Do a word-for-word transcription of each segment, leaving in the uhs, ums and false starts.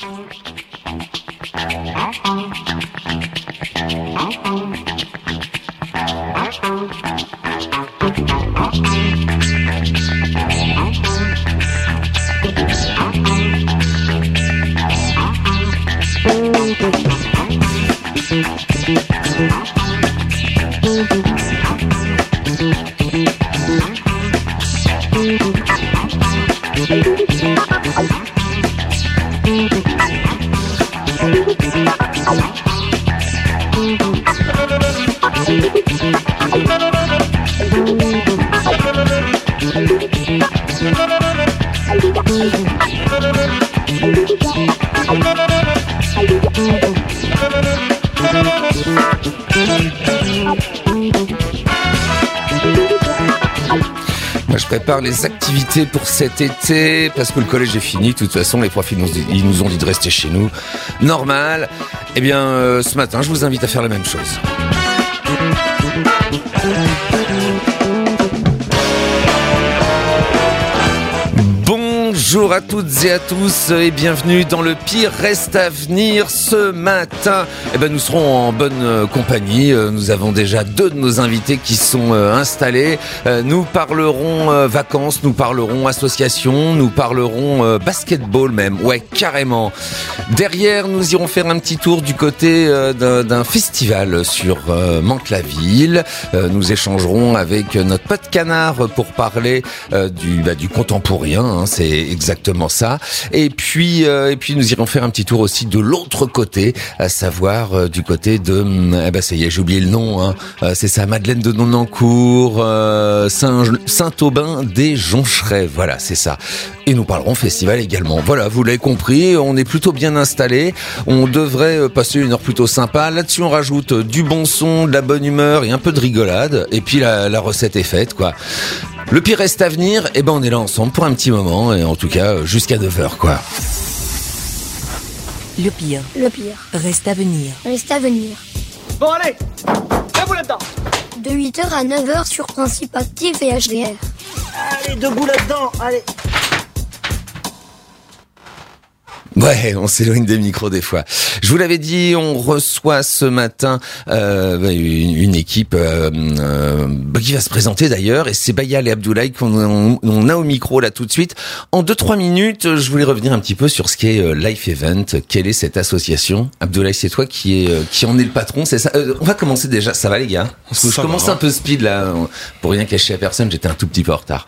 Moi, je prépare les activités pour cet été parce que le collège est fini. De toute façon, les profs ils nous, ils nous ont dit de rester chez nous. Normal. Eh bien, euh, ce matin, je vous invite à faire la même chose. Bonjour à toutes et à tous et bienvenue dans Le Pire Reste à Venir. Ce matin, eh ben, nous serons en bonne euh, compagnie. Euh, nous avons déjà deux de nos invités qui sont euh, installés. Euh, nous parlerons euh, vacances, nous parlerons associations, nous parlerons euh, basketball même. Ouais, carrément. Derrière, nous irons faire un petit tour du côté euh, d'un, d'un festival sur euh, Mantes-la-Ville. Euh, nous échangerons avec notre pote Canard pour parler euh, du, bah, du contemporain. Hein, c'est exactement ça. Et puis, euh, et puis nous irons faire un petit tour aussi de l'autre côté, à savoir euh, du côté de, eh ben ça y est, j'ai oublié le nom. Hein, euh, c'est ça, Madeleine de Nonancourt, euh, Saint, Saint-Aubin des Joncherets. Voilà, c'est ça. Et nous parlerons festival également. Voilà, vous l'avez compris, on est plutôt bien installé. On devrait passer une heure plutôt sympa. Là-dessus, on rajoute du bon son, de la bonne humeur et un peu de rigolade. Et puis la, la recette est faite, quoi. Le pire reste à venir, et ben on est là ensemble pour un petit moment, et en tout cas jusqu'à neuf heures, quoi. Le pire. Le pire. Reste à venir. Reste à venir. Bon allez, debout là-dedans. De huit heures à neuf heures sur Principe Actif et H D R. Allez, debout là-dedans, allez. Ouais, on s'éloigne des micros des fois. Je vous l'avais dit, on reçoit ce matin euh, une, une équipe euh, euh, qui va se présenter d'ailleurs, et c'est Bayal et Abdoulaye qu'on on, on a au micro là tout de suite. En deux trois minutes, je voulais revenir un petit peu sur ce qu'est euh, Life Event. Quelle est cette association? Abdoulaye, c'est toi qui est euh, qui en est le patron, c'est ça. Euh, on va commencer déjà. Ça va les gars? Parce que je commence va. un peu speed là, pour rien cacher à personne. J'étais un tout petit peu en retard.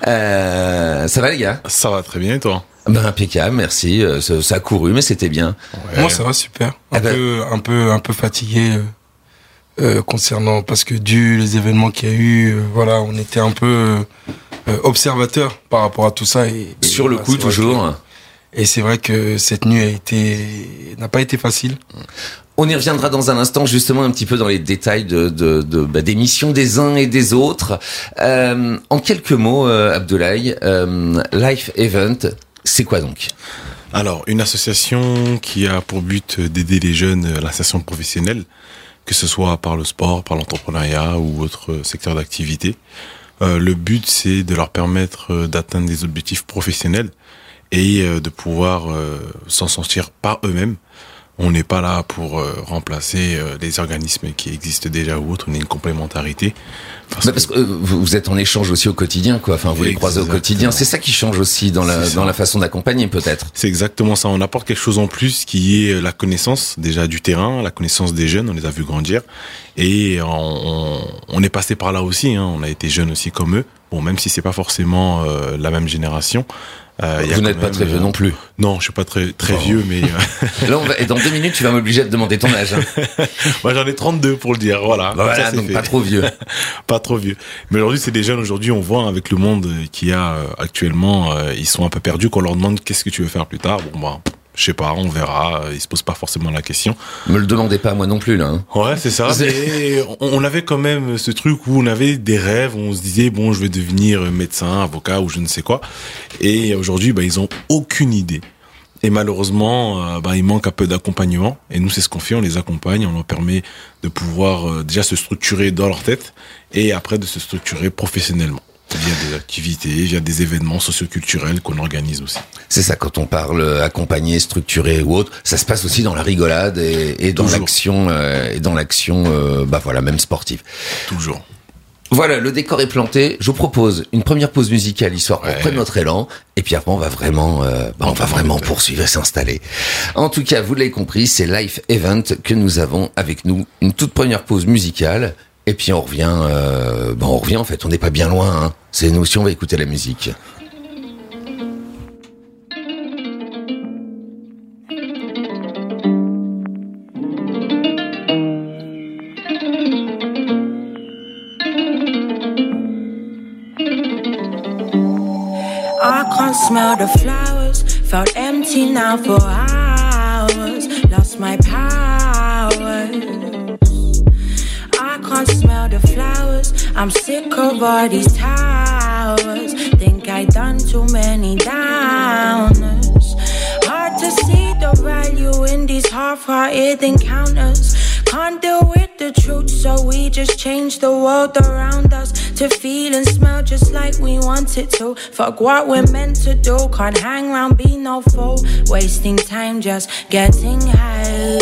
Euh, ça va les gars? Ça va très bien et toi? Ben impeccable, merci. Euh, ça, ça a couru, mais c'était bien. Ouais. Moi, ça va super. Un eh ben... peu, un peu, un peu fatigué euh, euh, concernant parce que dû les événements qu'il y a eu, euh, voilà, on était un peu euh, observateur par rapport à tout ça et, et sur le voilà, coup toujours. Que, et c'est vrai que cette nuit a été, n'a pas été facile. On y reviendra dans un instant, justement, un petit peu dans les détails de, de, de bah, des missions des uns et des autres. Euh, en quelques mots, euh, Abdoulaye, euh, Life Event. C'est quoi donc? Alors, une association qui a pour but d'aider les jeunes à l'insertion professionnelle, que ce soit par le sport, par l'entrepreneuriat ou autre secteur d'activité. Euh, le but, c'est de leur permettre d'atteindre des objectifs professionnels et de pouvoir euh, s'en sortir par eux-mêmes. On n'est pas là pour euh, remplacer euh, les organismes qui existent déjà ou autres, on est une complémentarité. Parce, bah parce que euh, vous êtes en échange aussi au quotidien, quoi. Enfin, vous les croisez au quotidien. C'est ça qui change aussi dans la dans la façon d'accompagner, peut-être. C'est exactement ça. On apporte quelque chose en plus qui est la connaissance déjà du terrain, la connaissance des jeunes. On les a vus grandir et on, on, on est passé par là aussi. Hein. On a été jeunes aussi comme eux. Bon, même si c'est pas forcément euh, la même génération. Euh, Vous n'êtes pas très vieux euh, non plus. Non, je suis pas très très oh. vieux, mais euh... là, on va... et dans deux minutes, tu vas m'obliger de demander ton âge. Hein. Moi, j'en ai trente-deux pour le dire. Voilà. Bah voilà, ça, donc fait. Pas trop vieux. Pas trop vieux. Mais aujourd'hui, c'est des jeunes. Aujourd'hui, on voit avec le monde qu'il y a actuellement, euh, ils sont un peu perdus. Quand on leur demande qu'est-ce que tu veux faire plus tard, bon bah. Je sais pas, on verra. Ils se posent pas forcément la question. Me le demandez pas à moi non plus là. Hein. Ouais, c'est ça. Mais on avait quand même ce truc où on avait des rêves. Où on se disait bon, je vais devenir médecin, avocat ou je ne sais quoi. Et aujourd'hui, bah ils ont aucune idée. Et malheureusement, euh, bah il manque un peu d'accompagnement. Et nous, c'est ce qu'on fait. On les accompagne. On leur permet de pouvoir euh, déjà se structurer dans leur tête et après de se structurer professionnellement. Via des activités, via des événements socioculturels qu'on organise aussi. C'est ça, quand on parle accompagné, structuré ou autre, ça se passe aussi dans la rigolade et, et dans Toujours. l'action, euh, et dans l'action, euh, bah voilà, même sportive. Toujours. Voilà, le décor est planté. Je vous propose une première pause musicale, histoire qu'on Ouais. prenne notre élan. Et puis après, on va vraiment, euh, bah, on va vraiment poursuivre et s'installer. En tout cas, vous l'avez compris, c'est Life Event que nous avons avec nous. Une toute première pause musicale. Et puis on revient, euh, bah, on revient en fait. On n'est pas bien loin, hein. C'est nous aussi, on va écouter la musique. I can't smell the flowers, felt empty now for hours, lost my powers. I can't smell the flowers, I'm sick of all these towers, think I done too many downers. Hard to see the value in these half-hearted encounters. Can't deal with the truth, so we just change the world around us to feel and smell just like we want it to. Fuck what we're meant to do, can't hang around, be no fool. Wasting time just getting high.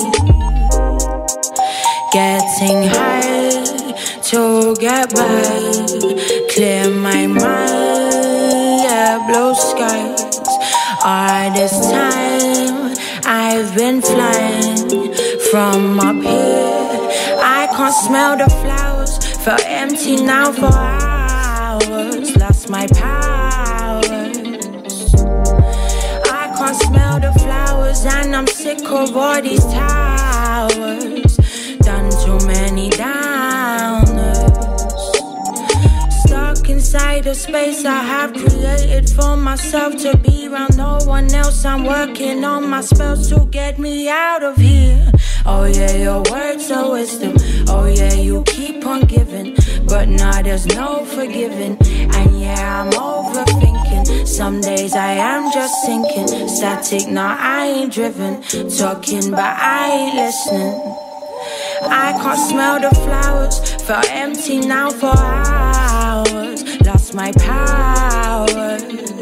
Getting high to get by. Clear my mind, yeah, blue skies. All this time I've been flying from up here. I can't smell the flowers, felt empty now for hours, lost my powers. I can't smell the flowers and I'm sick of all these towers, done too many downers. Stuck inside a space I have created for myself to be around no one else. I'm working on my spells to get me out of here. Oh yeah, your words are wisdom. Oh yeah, you keep on giving, but now there's no forgiving. And yeah, I'm overthinking. Some days I am just sinking. Static, now I ain't driven. Talking, but I ain't listening. I can't smell the flowers, felt empty now for hours, lost my powers.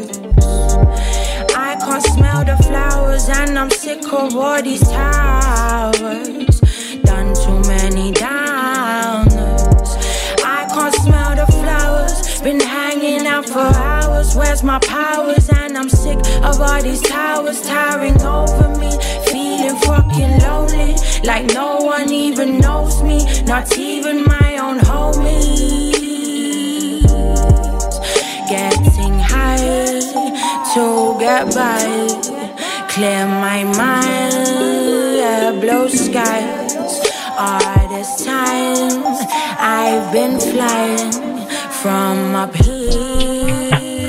I can't smell the flowers and I'm sick of all these towers, done too many downers. I can't smell the flowers, been hanging out for hours, where's my powers? And I'm sick of all these towers towering over me, feeling fucking lonely, like no one even knows me, not even my own homies. Getting high to get by, clear my mind, yeah, blue skies. All this time I've been flying from up here.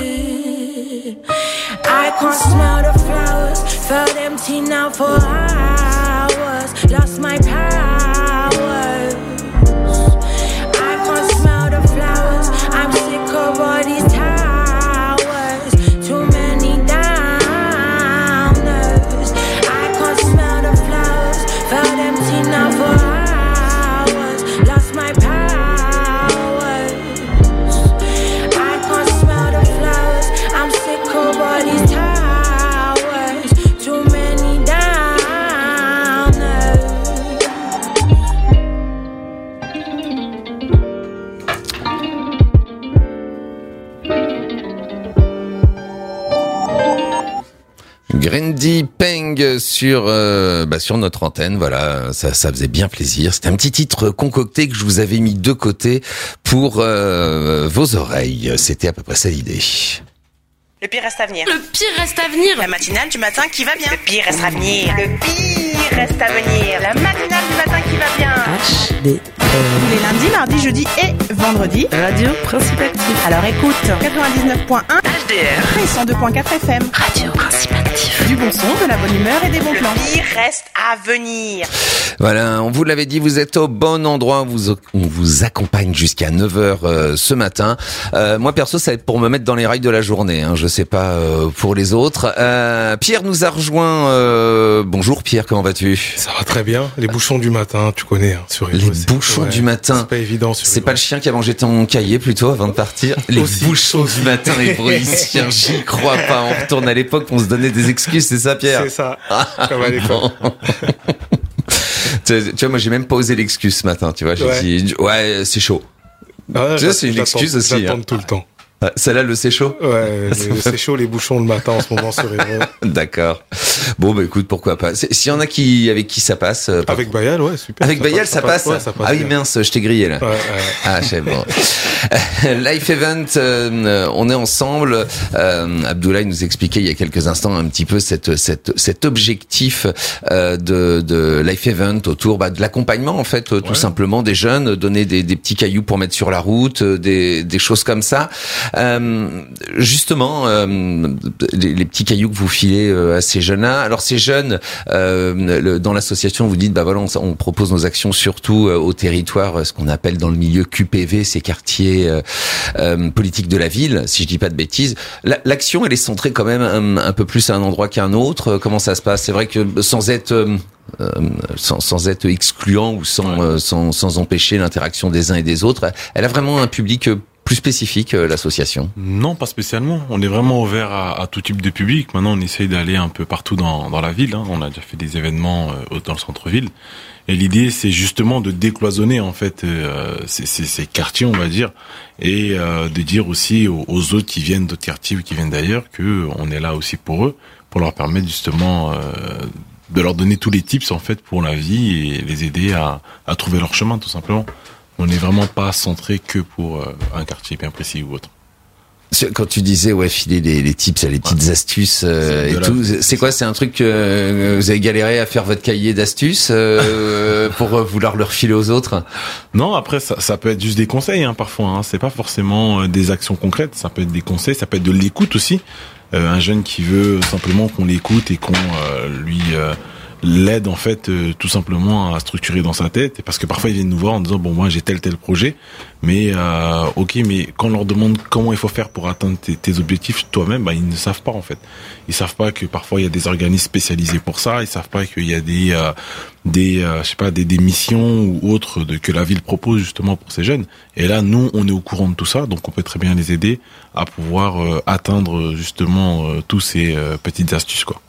I can't smell the flowers, felt empty now for hours, lost my powers. I can't smell the flowers, I'm sick of all these towers, too many downers. I can't smell the flowers, felt empty now for hours, lost my powers. I can't smell the flowers, I'm sick of all these towers, too many downers. Grandy Peng sur euh, bah sur notre antenne, voilà, ça ça faisait bien plaisir. C'était un petit titre concocté que je vous avais mis de côté pour euh, vos oreilles. C'était à peu près ça l'idée. Le pire reste à venir. Le pire reste à venir. La matinale du matin qui va bien. Le pire reste à venir. Le pire reste à venir. La matinale du matin qui va bien. H D Tous les lundis, mardis, jeudis et vendredis. Radio Principe Actif. Alors écoute, quatre-vingt-dix-neuf point un H D R et cent deux point quatre F M. Radio Principe Actif. Du bon son, de la bonne humeur et des bons Le plans. pire reste à venir. Voilà, on vous l'avait dit, vous êtes au bon endroit, on vous, on vous accompagne jusqu'à neuf heures euh, ce matin. Euh, moi perso, ça va être pour me mettre dans les rails de la journée, hein, je sais pas euh, pour les autres. Euh, Pierre nous a rejoint. Euh... Bonjour Pierre, comment vas-tu? Ça va très bien. Les bouchons du matin, tu connais, hein, sur Les bouchons ouais, du matin. C'est pas évident. Sur C'est pas le chien qui a mangé ton cahier plutôt avant de partir? Les Aussi. bouchons du matin, les bruissiens, j'y crois pas. On retourne à l'époque, on se donnait des excuses, c'est ça Pierre? C'est ça. Comme à l'époque. Bon. tu, tu vois, moi j'ai même pas osé l'excuse ce matin, tu vois. J'ai Ouais. dit, ouais, c'est chaud. Ah, Tu sais, c'est une j'attends- excuse aussi, J'attends hein. tout le temps. Ah, celle-là, le c'est chaud? Ouais, le- c'est chaud les bouchons le matin en ce moment sur Hérault. D'accord. Bon, bah écoute, pourquoi pas. C'est- S'il y en a qui, avec qui ça passe. euh, Avec Bayal, ouais, super. Avec Bayal, ça passe, ouais, ça passe Ah oui, bien. mince, je t'ai grillé là. Ouais, ouais. Ah, c'est bon. Life Event, euh, on est ensemble. Euh, Abdoulaye nous expliquait il y a quelques instants un petit peu cette, cette, cet objectif euh, de, de Life Event autour bah, de l'accompagnement en fait, euh, tout Ouais. simplement des jeunes, donner des, des petits cailloux pour mettre sur la route, euh, des, des choses comme ça. Euh, justement, euh, les, les petits cailloux que vous filez euh, à ces jeunes-là. Alors ces jeunes, euh, le, dans l'association, vous dites bah voilà, on, on propose nos actions surtout euh, au territoire, euh, ce qu'on appelle dans le milieu Q P V, ces quartiers euh, euh, politiques de la ville, si je dis pas de bêtises. La, l'action, elle est centrée quand même un, un peu plus à un endroit qu'à un autre. Comment ça se passe? C'est vrai que sans être euh, euh, sans, sans être excluant ou sans, euh, sans sans empêcher l'interaction des uns et des autres, elle a vraiment un public euh, plus spécifique, euh, l'association. Non, pas spécialement. On est vraiment ouvert à, à tout type de public. Maintenant, on essaye d'aller un peu partout dans, dans la ville. Hein. On a déjà fait des événements euh, dans le centre-ville. Et l'idée, c'est justement de décloisonner en fait euh, ces, ces, ces quartiers, on va dire, et euh, de dire aussi aux, aux autres qui viennent d'autres quartiers ou qui viennent d'ailleurs que on est là aussi pour eux, pour leur permettre justement euh, de leur donner tous les tips en fait pour la vie et les aider à, à trouver leur chemin tout simplement. On n'est vraiment pas centré que pour euh, un quartier bien précis ou autre. Quand tu disais ouais filer les, les tips, les petites astuces euh, C'est et de la- tout, c'est quoi? C'est un truc que euh, vous avez galéré à faire votre cahier d'astuces euh, pour euh, vouloir le refiler aux autres? Non, après ça, ça peut être juste des conseils hein, parfois. Hein. C'est pas forcément euh, des actions concrètes. Ça peut être des conseils, ça peut être de l'écoute aussi. Euh, un jeune qui veut simplement qu'on l'écoute et qu'on euh, lui euh, l'aide en fait euh, tout simplement à structurer dans sa tête. Parce que parfois ils viennent nous voir en disant bon moi j'ai tel tel projet, mais euh, ok mais quand on leur demande comment il faut faire pour atteindre tes, tes objectifs toi-même, bah ils ne savent pas en fait. Ils savent pas que parfois il y a des organismes spécialisés pour ça. Ils savent pas qu'il y a des euh, des euh, je sais pas des, des missions ou autres de, que la ville propose justement pour ces jeunes. Et là nous on est au courant de tout ça, donc on peut très bien les aider à pouvoir euh, atteindre justement euh, tous ces euh, petites astuces quoi.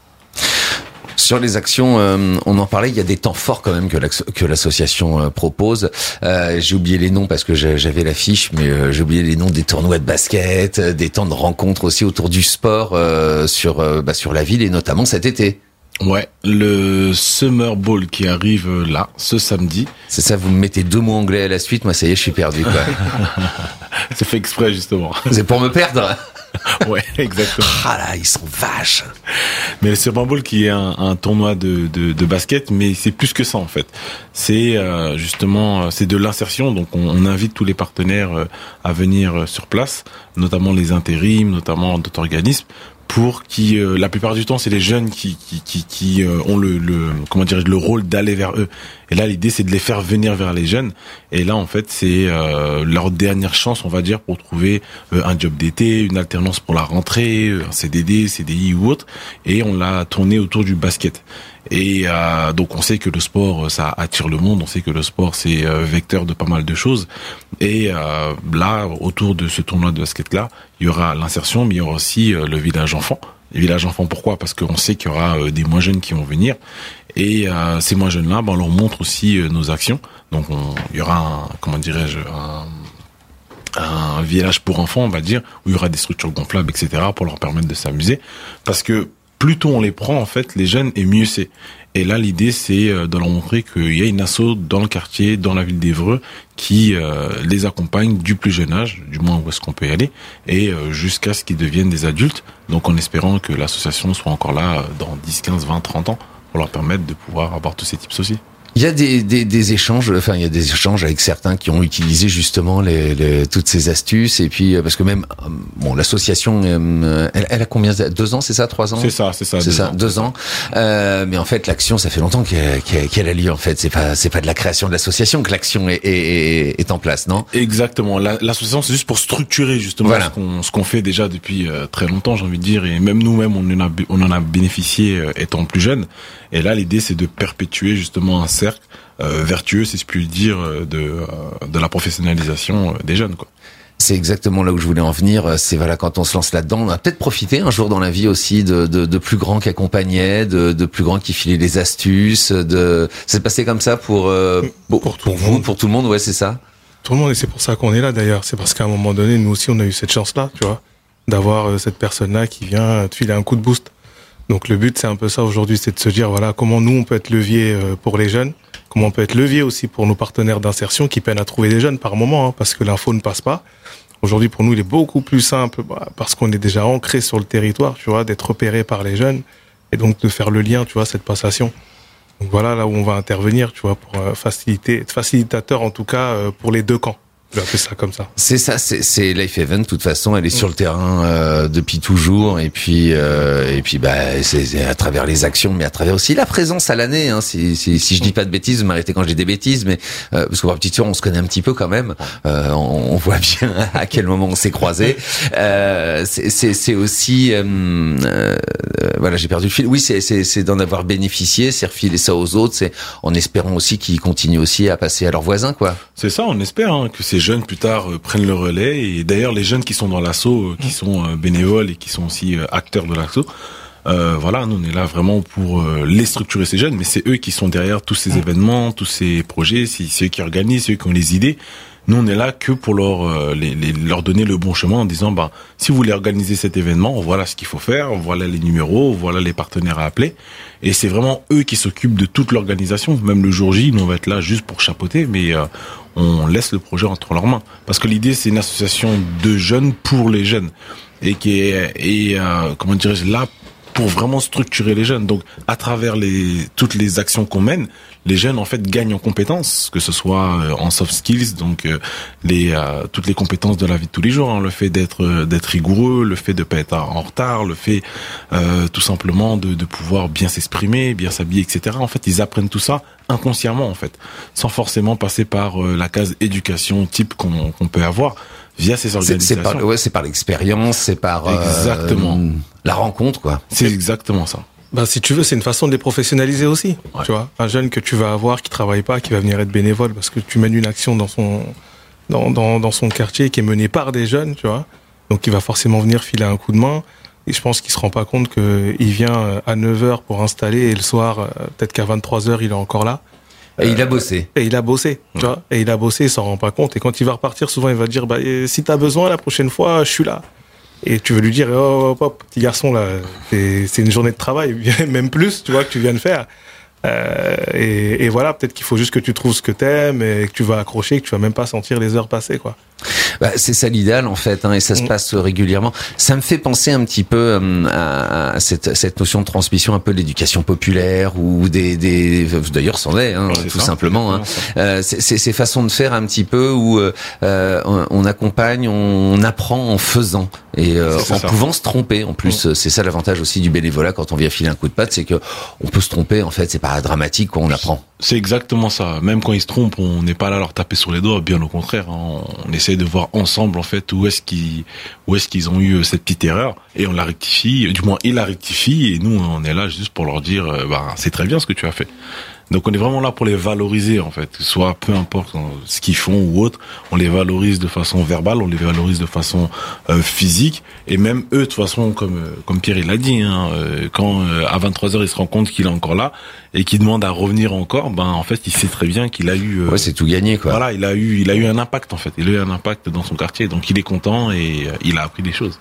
Sur les actions, euh, on en parlait, il y a des temps forts quand même que, l'asso- que l'association euh, propose. Euh, j'ai oublié les noms parce que j'ai- j'avais l'affiche, mais euh, j'ai oublié les noms des tournois de basket, euh, des temps de rencontres aussi autour du sport euh, sur euh, bah, sur la ville et notamment cet été. Ouais, le Summer Ball qui arrive euh, là, ce samedi. C'est ça, vous me mettez deux mots anglais à la suite, moi ça y est, je suis perdu quoi. C'est fait exprès justement. C'est pour me perdre. Ouais, exactement. Ah là, ils sont vaches. Mais le Summer Ball qui est un, un tournoi de, de, de basket, mais c'est plus que ça en fait. C'est euh, justement, c'est de l'insertion. Donc on, on invite tous les partenaires euh, à venir euh, sur place, notamment les intérims, notamment d'autres organismes, pour qui, euh, la plupart du temps, c'est les jeunes qui qui qui, qui euh, ont le, le comment dirais-je le rôle d'aller vers eux. Et là, l'idée, c'est de les faire venir vers les jeunes. Et là, en fait, c'est euh, leur dernière chance, on va dire, pour trouver euh, un job d'été, une alternance pour la rentrée, un C D D, C D I ou autre. Et on l'a tourné autour du basket. Et euh, donc on sait que le sport ça attire le monde, on sait que le sport c'est euh, vecteur de pas mal de choses. Et euh, là autour de ce tournoi de basket là, il y aura l'insertion, mais il y aura aussi euh, le village enfant. Le village enfant pourquoi? Parce qu'on sait qu'il y aura euh, des moins jeunes qui vont venir. Et euh, ces moins jeunes là, ben, on leur montre aussi euh, nos actions. Donc on, il y aura un, comment dirais-je un un village pour enfants, on va dire, où il y aura des structures gonflables, et cetera, pour leur permettre de s'amuser. Parce que plus tôt on les prend, en fait, les jeunes, et mieux c'est. Et là, l'idée, c'est de leur montrer qu'il y a une asso dans le quartier, dans la ville d'Évreux, qui euh, les accompagne du plus jeune âge, du moins où est-ce qu'on peut y aller, et euh, jusqu'à ce qu'ils deviennent des adultes. Donc, en espérant que l'association soit encore là dans dix, quinze, vingt, trente ans, pour leur permettre de pouvoir avoir tous ces tips aussi. Il y a des, des, des échanges, enfin il y a des échanges avec certains qui ont utilisé justement les, les, toutes ces astuces et puis parce que même bon l'association elle, elle a combien deux ans c'est ça trois ans c'est ça c'est ça c'est deux ça ans. deux ans euh, mais en fait l'action ça fait longtemps qu'elle, qu'elle, qu'elle a lieu en fait c'est pas c'est pas de la création de l'association que l'action est, est, est en place non Exactement la, l'association c'est juste pour structurer justement voilà. ce qu'on ce qu'on fait déjà depuis euh, très longtemps j'ai envie de dire et même nous-mêmes on en a on en a bénéficié euh, étant plus jeunes et là l'idée c'est de perpétuer justement un cercle euh, vertueux si je puis le dire de euh, de la professionnalisation des jeunes quoi. C'est exactement là où je voulais en venir. C'est voilà quand on se lance là-dedans, on a peut-être profité un jour dans la vie aussi de de, de plus grands qui accompagnaient, de, de plus grands qui filaient les astuces. De c'est passé comme ça pour euh, pour, pour, pour vous, monde. pour tout le monde, ouais, c'est ça. Tout le monde et c'est pour ça qu'on est là d'ailleurs. C'est parce qu'à un moment donné, nous aussi, on a eu cette chance-là, tu vois, d'avoir euh, cette personne-là qui vient te filer un coup de boost. Donc le but, c'est un peu ça aujourd'hui, c'est de se dire voilà comment nous on peut être levier euh, pour les jeunes, comment on peut être levier aussi pour nos partenaires d'insertion qui peinent à trouver des jeunes par moment, hein, parce que l'info ne passe pas. Aujourd'hui, pour nous, il est beaucoup plus simple bah, parce qu'on est déjà ancré sur le territoire, tu vois, d'être repéré par les jeunes et donc de faire le lien, tu vois, cette passation. Donc voilà là où on va intervenir, tu vois, pour euh, faciliter, être facilitateur en tout cas euh, pour les deux camps. Je vais appeler ça comme ça. C'est ça, c'est, c'est Life Event. De toute façon, elle est sur le terrain euh, depuis toujours, et puis euh, et puis bah c'est, c'est à travers les actions, mais à travers aussi la présence à l'année. Hein, si, si si je dis pas de bêtises, vous m'arrêtez quand je dis des bêtises, mais euh, parce que pour petite sœur, on se connaît un petit peu quand même. Euh, on, on voit bien à quel moment on s'est croisés. Euh, c'est, c'est c'est aussi euh, euh, voilà, j'ai perdu le fil. Oui, c'est c'est c'est d'en avoir bénéficié, c'est refiler ça aux autres, c'est en espérant aussi qu'ils continuent aussi à passer à leurs voisins, quoi. C'est ça, on espère hein, que ces jeunes plus tard euh, prennent le relais et d'ailleurs les jeunes qui sont dans l'asso, euh, qui sont euh, bénévoles et qui sont aussi euh, acteurs de l'asso, euh, voilà, nous on est là vraiment pour euh, les structurer ces jeunes, mais c'est eux qui sont derrière tous ces événements, tous ces projets, c'est, c'est eux qui organisent, c'est eux qui ont les idées. Nous on est là que pour leur euh, les, les, leur donner le bon chemin en disant bah si vous voulez organiser cet événement, voilà ce qu'il faut faire, voilà les numéros, voilà les partenaires à appeler. Et c'est vraiment eux qui s'occupent de toute l'organisation. Même le jour J, nous on va être là juste pour chapeauter, mais euh, on laisse le projet entre leurs mains. Parce que l'idée c'est une association de jeunes pour les jeunes et qui est et euh, comment dirais-je là pour vraiment structurer les jeunes. Donc à travers les toutes les actions qu'on mène, les jeunes en fait gagnent en compétences, que ce soit euh, en soft skills, donc euh, les euh, toutes les compétences de la vie de tous les jours, hein, le fait d'être euh, d'être rigoureux, le fait de pas être en retard, le fait euh, tout simplement de de pouvoir bien s'exprimer, bien s'habiller, et cetera. En fait, ils apprennent tout ça inconsciemment en fait, sans forcément passer par euh, la case éducation type qu'on qu'on peut avoir via ces organisations. C'est, c'est par ouais, c'est par l'expérience, c'est par exactement euh, la rencontre quoi. C'est exactement ça. Bah, si tu veux, c'est une façon de les professionnaliser aussi. Ouais. Tu vois, un jeune que tu vas avoir qui travaille pas, qui va venir être bénévole parce que tu mènes une action dans son, dans, dans, dans son quartier qui est menée par des jeunes, tu vois. Donc, il va forcément venir filer un coup de main. Et je pense qu'il se rend pas compte que il vient à neuf heures pour installer et le soir, peut-être qu'à vingt-trois heures, il est encore là. Et euh, il a bossé. Et il a bossé, tu ouais. vois. Et il a bossé, il s'en rend pas compte. Et quand il va repartir, souvent, il va dire, bah, si t'as besoin, la prochaine fois, je suis là. Et tu veux lui dire, oh, hop, hop, petit garçon, là, c'est, c'est une journée de travail, même plus, tu vois, que tu viens de faire. Euh, et, et voilà, peut-être qu'il faut juste que tu trouves ce que t'aimes et que tu vas accrocher, que tu vas même pas sentir les heures passer, quoi. Bah, c'est ça l'idéal en fait, hein, et ça se passe régulièrement. Ça me fait penser un petit peu euh, à cette, cette notion de transmission, un peu de l'éducation populaire ou des, des d'ailleurs c'en est, hein, tout ça, simplement. Hein. Euh, c'est, c'est ces façons de faire un petit peu où euh, on, on accompagne, on apprend en faisant et euh, en ça. pouvant se tromper. En plus, mmh. c'est ça l'avantage aussi du bénévolat quand on vient filer un coup de patte, c'est que on peut se tromper. En fait, c'est pas dramatique quand on apprend. C'est exactement ça. Même quand ils se trompent, on n'est pas là à leur taper sur les doigts. Bien au contraire, hein. On essaie de voir ensemble en fait où est-ce qu'ils où est-ce qu'ils ont eu cette petite erreur et on la rectifie. Du moins, ils la rectifient et nous on est là juste pour leur dire euh, bah c'est très bien ce que tu as fait. Donc on est vraiment là pour les valoriser en fait, soit peu importe ce qu'ils font ou autre, on les valorise de façon verbale, on les valorise de façon euh, physique et même eux de toute façon comme comme Pierre il l'a dit hein, euh, quand euh, à vingt-trois heures il se rend compte qu'il est encore là et qu'il demande à revenir encore, ben en fait il sait très bien qu'il a eu euh, ouais, c'est tout gagné quoi. Voilà, il a eu il a eu un impact en fait, il a eu un impact dans son quartier donc il est content et euh, il a appris des choses.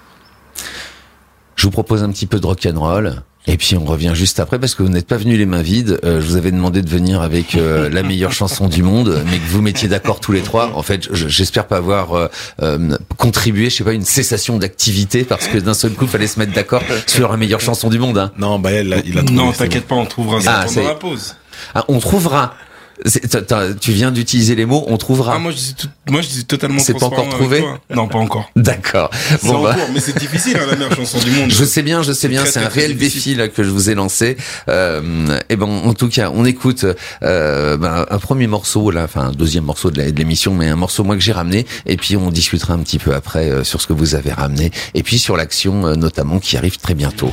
Je vous propose un petit peu de rock'n'roll. Et puis on revient juste après parce que vous n'êtes pas venus les mains vides. Euh, je vous avais demandé de venir avec euh, la meilleure chanson du monde, mais que vous mettiez d'accord tous les trois. En fait, j'espère pas avoir euh, euh, contribué, je sais pas, une cessation d'activité parce que d'un seul coup, il fallait se mettre d'accord sur la meilleure chanson du monde. Hein. Non, bah elle, il a trouvé. Non, t'inquiète pas, on trouvera ça ah, pendant la pause. Ah, on trouvera. C'est, t'as, t'as, tu viens d'utiliser les mots, on trouvera. Ah, moi, je dis, tout, moi, je dis totalement c'est pas encore trouvé? Non, pas encore. D'accord. C'est bon, en bah. cours, mais c'est difficile, hein, la meilleure chanson du monde. Je sais bien, je sais bien, c'est, c'est un réel difficile. défi là que je vous ai lancé. Euh, et ben, en tout cas, on écoute euh, ben, un premier morceau là, enfin un deuxième morceau de, la, de l'émission, mais un morceau moi que j'ai ramené. Et puis on discutera un petit peu après euh, sur ce que vous avez ramené, et puis sur l'action euh, notamment qui arrive très bientôt.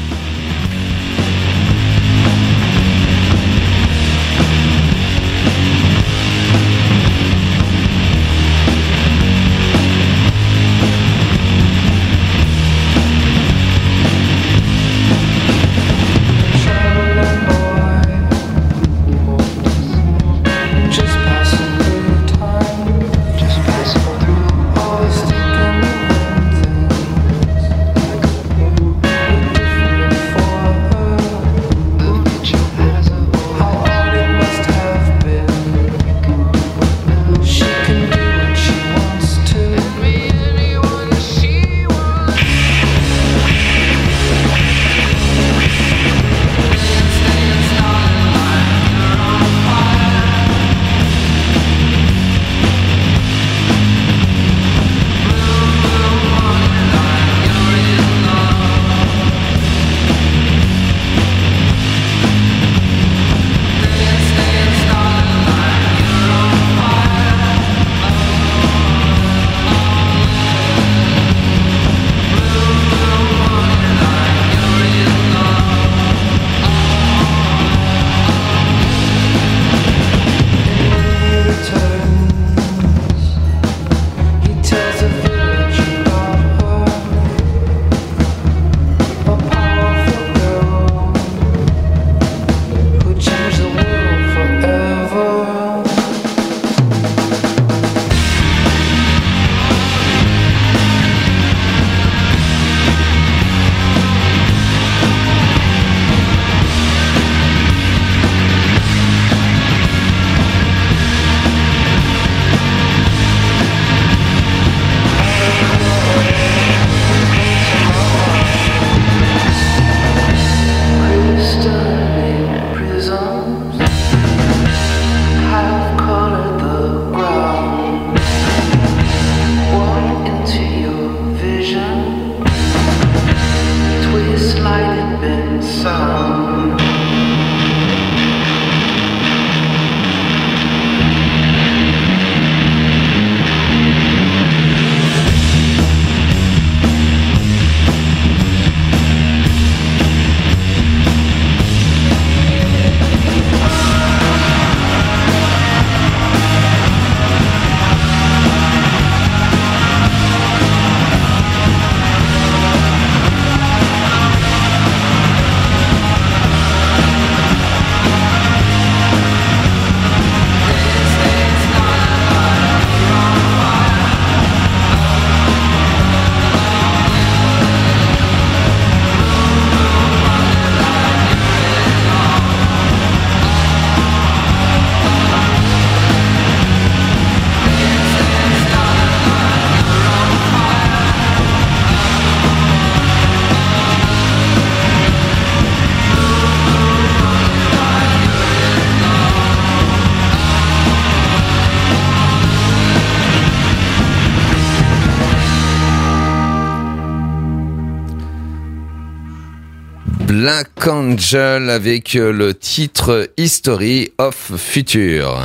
Black Angel avec le titre History of Future.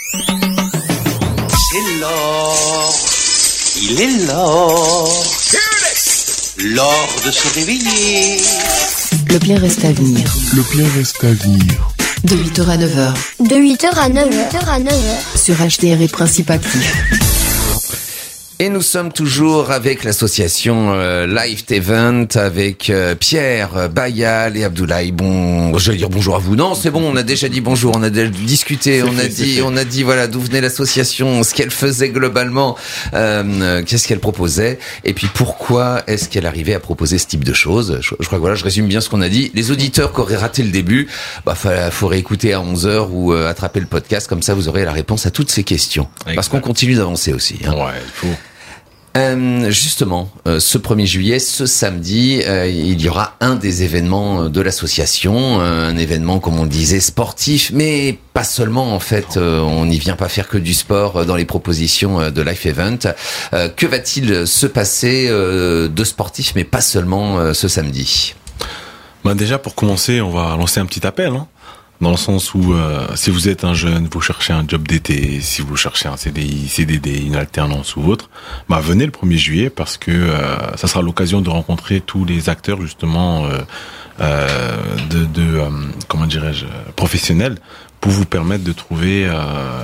C'est l'or, il est l'or, l'or de se réveiller. Le bien reste à venir. Le bien reste à venir. De huit heures à neuf heures. De huit heures à neuf heures. Sur H D R et Principe Actif. Et nous sommes toujours avec l'association euh, Live Event, avec euh, Pierre, Bayal et Abdoulaye. Bon, je vais dire bonjour à vous. Non, c'est bon, on a déjà dit bonjour, on a déjà discuté, on a dit, on a dit voilà d'où venait l'association, ce qu'elle faisait globalement, euh, qu'est-ce qu'elle proposait, et puis pourquoi est-ce qu'elle arrivait à proposer ce type de choses. Je, je crois que voilà, je résume bien ce qu'on a dit. Les auditeurs qui auraient raté le début, bah faut, faut réécouter à onze heures ou euh, attraper le podcast, comme ça vous aurez la réponse à toutes ces questions. Exact. Parce qu'on continue d'avancer aussi. Hein. Ouais, il faut. Euh, justement, euh, ce premier juillet, ce samedi, euh, il y aura un des événements de l'association, euh, un événement, comme on le disait, sportif, mais pas seulement, en fait, euh, on n'y vient pas faire que du sport dans les propositions euh, de Life Event. Euh, que va-t-il se passer euh, de sportif, mais pas seulement euh, ce samedi? Ben déjà, pour commencer, on va lancer un petit appel, hein. Dans le sens où euh, si vous êtes un jeune, vous cherchez un job d'été, si vous cherchez un C D I, C D D, une alternance ou autre, bah venez le premier juillet parce que euh, ça sera l'occasion de rencontrer tous les acteurs justement euh, euh, de, de euh, comment dirais-je, professionnels pour vous permettre de trouver euh,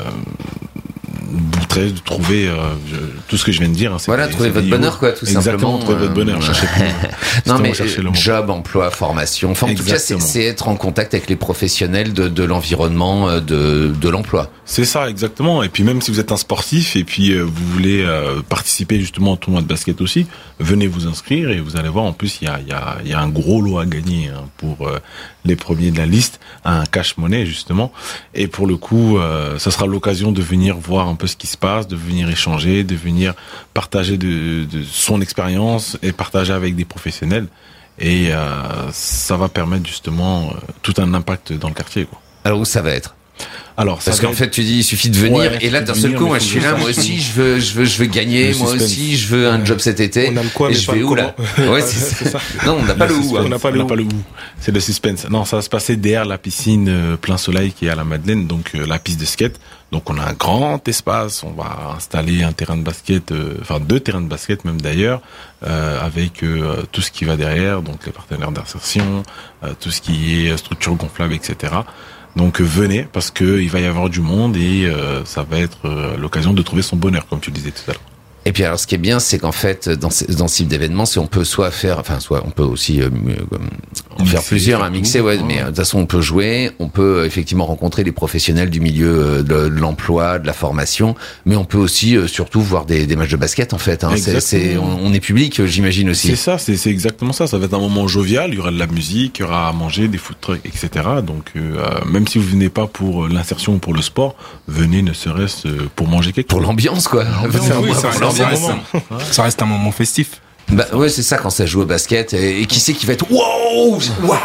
de trouver euh, je, tout ce que je viens de dire. Hein, voilà, trouver votre bonheur, quoi, tout Exactement, simplement. trouver votre bonheur. Cherchez plus. Non, mais job, emploi, formation. Enfin, en Exactement. tout cas, c'est, c'est être en contact avec les professionnels de, de l'environnement, de, de l'emploi. C'est ça, exactement. Et puis même si vous êtes un sportif et puis euh, vous voulez euh, participer justement au tournoi de basket aussi, venez vous inscrire et vous allez voir. En plus, il y a, il y a, il y a un gros lot à gagner hein, pour euh, les premiers de la liste, un cash money justement. Et pour le coup, euh, ça sera l'occasion de venir voir un peu ce qui se passe, de venir échanger, de venir partager de, de son expérience et partager avec des professionnels. Et euh, ça va permettre justement euh, tout un impact dans le quartier, quoi. Alors où ça va être? Alors, parce qu'en fait, tu dis, il suffit de venir, ouais, et là, d'un seul coup, moi, je suis là, moi aussi, je veux, je veux, je veux gagner, moi aussi, je veux un job cet été. On a le quoi, et mais je pas vais le où, là? Ouais, c'est, c'est ça. Non, on n'a pas le où. On n'a pas, pas le où. C'est le suspense. Non, ça va se passer derrière la piscine euh, plein soleil qui est à la Madeleine, donc euh, la piste de skate. Donc, on a un grand espace. On va installer un terrain de basket, euh, enfin deux terrains de basket même d'ailleurs, euh, avec euh, tout ce qui va derrière, donc les partenaires d'insertion, euh, tout ce qui est structure gonflable, et cetera. Donc venez parce que il va y avoir du monde et euh, ça va être euh, l'occasion de trouver son bonheur, comme tu le disais tout à l'heure. Et puis alors, ce qui est bien, c'est qu'en fait, dans ce, dans ce type d'événement, c'est on peut soit faire, enfin, soit on peut aussi euh, en faire plusieurs, un mixer, ouais. Mais de toute façon, on peut jouer, on peut effectivement rencontrer les professionnels du milieu de, de l'emploi, de la formation, mais on peut aussi euh, surtout voir des, des matchs de basket, en fait. Hein. C'est, c'est, on, on est public, j'imagine aussi. C'est ça, c'est, c'est exactement ça. Ça va être un moment jovial. Il y aura de la musique, il y aura à manger, des food trucks, et cetera. Donc, euh, même si vous venez pas pour l'insertion ou pour le sport, venez ne serait-ce pour manger quelque chose. Pour l'ambiance, quoi. L'ambiance, oui, ça, ça, ça, reste un, ça reste un moment festif. Bah ouais, c'est ça quand ça joue au basket. Et, et qui c'est qui va être wow,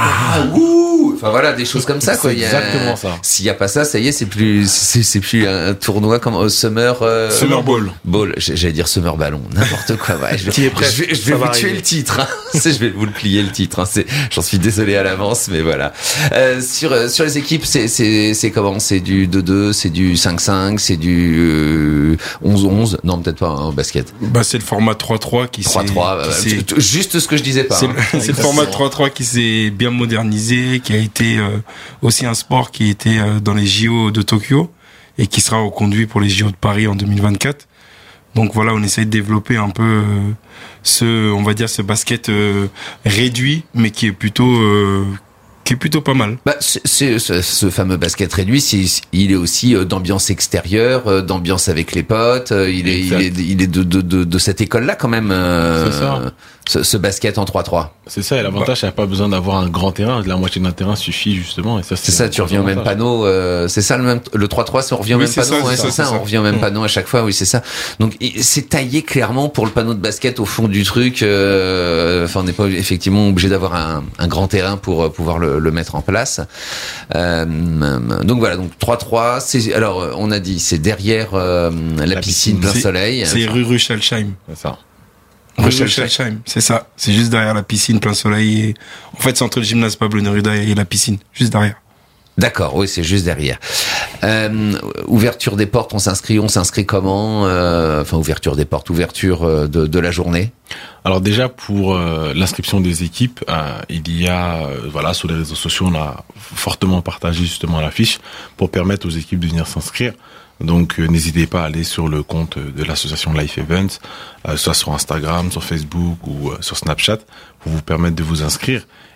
waouh, enfin voilà, des choses comme ça, quoi. C'est il y a, exactement ça. S'il y a pas ça, ça y est, c'est plus, c'est, c'est plus un tournoi comme au Summer. Euh, Summer Ball. Ball. J'allais dire Summer Ballon, n'importe quoi. Ouais, je, je, je vais, je vais vous tuer arriver. Le titre. Hein. je vais vous le plier le titre. Hein. C'est, j'en suis désolé à l'avance, mais voilà. Euh, sur sur les équipes, c'est c'est c'est comment? C'est du deux deux, c'est du cinq cinq, c'est du euh, onze onze. Non, peut-être pas en hein, basket. Bah c'est le format trois trois qui trois trois. Juste ce que je disais pas. C'est, hein. c'est le format trois trois qui s'est bien modernisé, qui a été euh, aussi un sport qui était euh, dans les J O de Tokyo et qui sera reconduit pour les J O de Paris en deux mille vingt-quatre. Donc voilà, on essaye de développer un peu euh, ce, on va dire, ce basket euh, réduit, mais qui est plutôt euh, qui est plutôt pas mal. Bah, c'est, c'est, ce, ce fameux basket réduit, c'est, il est aussi euh, d'ambiance extérieure, euh, d'ambiance avec les potes. Euh, il, est, il est, il est de, de, de, de cette école-là quand même. Euh, c'est ça. Ce, ce basket en trois trois. C'est ça, et l'avantage, c'est qu'il n'y a pas besoin d'avoir un grand terrain. La moitié d'un terrain suffit justement. Et ça, c'est, c'est ça, tu reviens au même panneau. Euh, c'est ça le même, le trois trois, c'est on revient au oui, même c'est panneau. Ça, ouais, c'est, c'est ça, ça, c'est on revient au même panneau à chaque fois. Oui, c'est ça. Donc c'est taillé clairement pour le panneau de basket au fond du truc. Euh, enfin, on n'est pas effectivement obligé d'avoir un, un grand terrain pour pouvoir le, le mettre en place. Euh, donc voilà, donc trois trois. C'est alors on a dit, c'est derrière euh, la, la piscine, piscine plein c'est, soleil. C'est rue Ruchelsheim. C'est ça. Ruchelsheim, c'est ça. C'est juste derrière la piscine plein soleil. Et... En fait, c'est entre le gymnase Pablo Neruda et la piscine, juste derrière. D'accord, oui, c'est juste derrière. Euh, ouverture des portes, on s'inscrit, on s'inscrit comment euh, Enfin, ouverture des portes, ouverture de, de la journée. Alors déjà pour euh, l'inscription des équipes, euh, il y a, euh, voilà, sur les réseaux sociaux, on a fortement partagé justement l'affiche pour permettre aux équipes de venir s'inscrire. Donc euh, n'hésitez pas à aller sur le compte de l'association Life Events, euh, soit sur Instagram, sur Facebook ou euh, sur Snapchat, pour vous permettre de vous inscrire.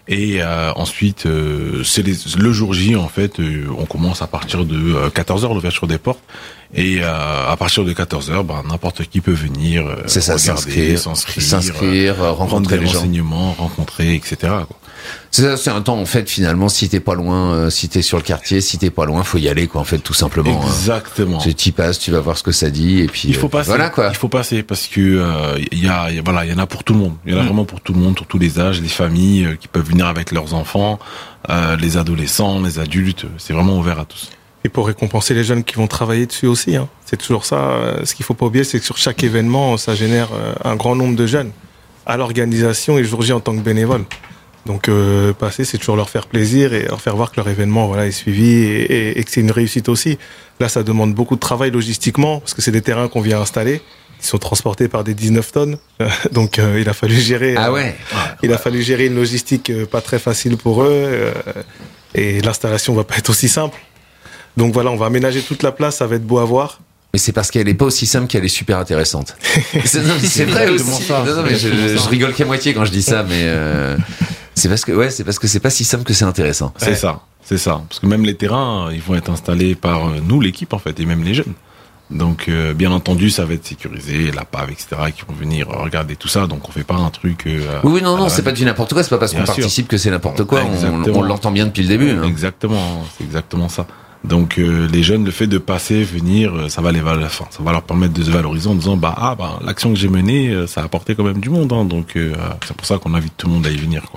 Et euh, ensuite, euh, c'est les, le jour J, en fait, euh, on commence à partir de euh, quatorze heures, l'ouverture des portes. Et euh, à partir de quatorze heures, ben, n'importe qui peut venir euh, c'est ça, regarder, s'inscrire, s'inscrire, s'inscrire euh, rencontrer des les gens. renseignements, rencontrer, et cetera, quoi. C'est ça, c'est un temps, en fait, finalement, si t'es pas loin, euh, si t'es sur le quartier, si t'es pas loin, faut y aller, quoi, en fait, tout simplement. Exactement. Hein. Tu y passes, tu vas voir ce que ça dit, et puis. Il faut euh, passer. Voilà, quoi. Il faut passer, parce que, euh, il y a, y a, voilà, il y en a pour tout le monde. Il y en a Mm. vraiment pour tout le monde, pour tous les âges, les familles euh, qui peuvent venir avec leurs enfants, euh, les adolescents, les adultes. C'est vraiment ouvert à tous. Et pour récompenser les jeunes qui vont travailler dessus aussi, hein. C'est toujours ça. Euh, Ce qu'il faut pas oublier, c'est que sur chaque événement, ça génère euh, un grand nombre de jeunes à l'organisation et le jour J en tant que bénévole. Donc euh, passer, c'est toujours leur faire plaisir et leur faire voir que leur événement voilà est suivi et, et, et que c'est une réussite aussi. Là, ça demande beaucoup de travail logistiquement parce que c'est des terrains qu'on vient installer, qui sont transportés par des dix-neuf tonnes. Donc euh, il a fallu gérer. Ah ouais. Euh, il a fallu gérer une logistique euh, pas très facile pour eux euh, et l'installation va pas être aussi simple. Donc voilà, on va aménager toute la place, ça va être beau à voir. Mais c'est parce qu'elle est pas aussi simple qu'elle est super intéressante. c'est, non, mais c'est vrai aussi. Ça, non, non, mais je, je, je rigole qu'à moitié quand je dis ça, mais euh, c'est parce que ouais, c'est parce que c'est pas si simple que c'est intéressant. C'est ouais. ça, c'est ça. Parce que même les terrains, ils vont être installés par nous, l'équipe en fait, et même les jeunes. Donc euh, bien entendu, ça va être sécurisé, la P A V, et cetera, qui vont venir regarder tout ça. Donc on fait pas un truc. Euh, oui, oui, non, non, c'est pas du n'importe quoi. C'est pas parce qu'on participe que c'est n'importe quoi. On, on l'entend bien depuis le début. Hein. Exactement, c'est exactement ça. Donc euh, les jeunes, le fait de passer, venir, ça va les enfin, ça va leur permettre de se valoriser en disant bah ah bah l'action que j'ai menée, ça a apporté quand même du monde. Hein, donc euh, c'est pour ça qu'on invite tout le monde à y venir, quoi.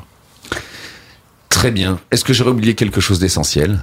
Très bien. Est-ce que j'aurais oublié quelque chose d'essentiel?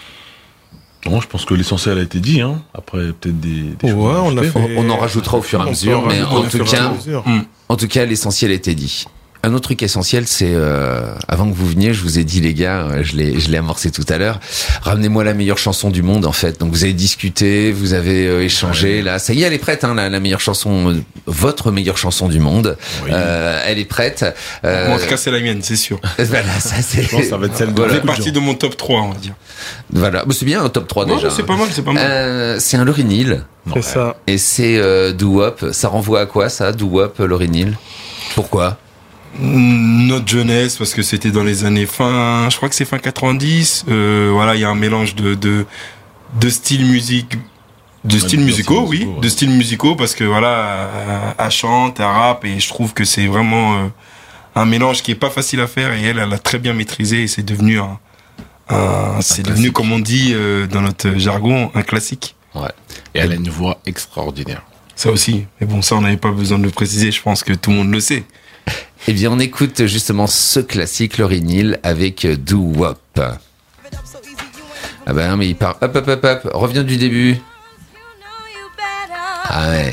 Non, je pense que l'essentiel a été dit. Hein. Après, peut-être des, des ouais, choses. On, a fait... on en rajoutera au fur et à mesure, mais en tout cas, en tout cas, l'essentiel a été dit. Un autre truc essentiel, c'est euh, avant que vous veniez, je vous ai dit les gars, je l'ai, je l'ai amorcé tout à l'heure. Ramenez-moi la meilleure chanson du monde, en fait. Donc vous avez discuté, vous avez euh, échangé. Ouais. Là, ça y est, elle est prête, hein, la, la meilleure chanson, euh, votre meilleure chanson du monde. Oui. Euh, elle est prête. Euh... En tout cas, c'est la mienne, c'est sûr. Voilà, ça c'est. Je pense que ça va être celle de. Voilà. Ça fait partie de mon top trois, on va dire. Voilà, c'est bien un top trois non, déjà. C'est pas mal, c'est pas mal. Euh, c'est un Lauryn Hill. C'est ça. Et c'est euh, Doo Wop. Ça renvoie à quoi ça, Doo Wop, Lauryn Hill? Pourquoi? Notre jeunesse, parce que c'était dans les années fin, je crois que c'est fin quatre-vingt-dix. Euh, voilà, il y a un mélange de de de styles musique, de ouais, styles musicaux, oui, musicaux, ouais. de styles musicaux, parce que voilà, elle chante, elle rappe, et je trouve que c'est vraiment euh, un mélange qui est pas facile à faire, et elle, elle a très bien maîtrisé, et c'est devenu un, un c'est un devenu, comme on dit euh, dans notre jargon, un classique. Ouais. Et elle a une voix extraordinaire. Ça aussi. Mais bon, ça, on n'avait pas besoin de le préciser. Je pense que tout le monde le sait. Eh bien, on écoute justement ce classique Lauryn Hill avec Doo Wop. Ah ben, mais il part. Hop, hop, hop, hop. Reviens du début. Ah ouais.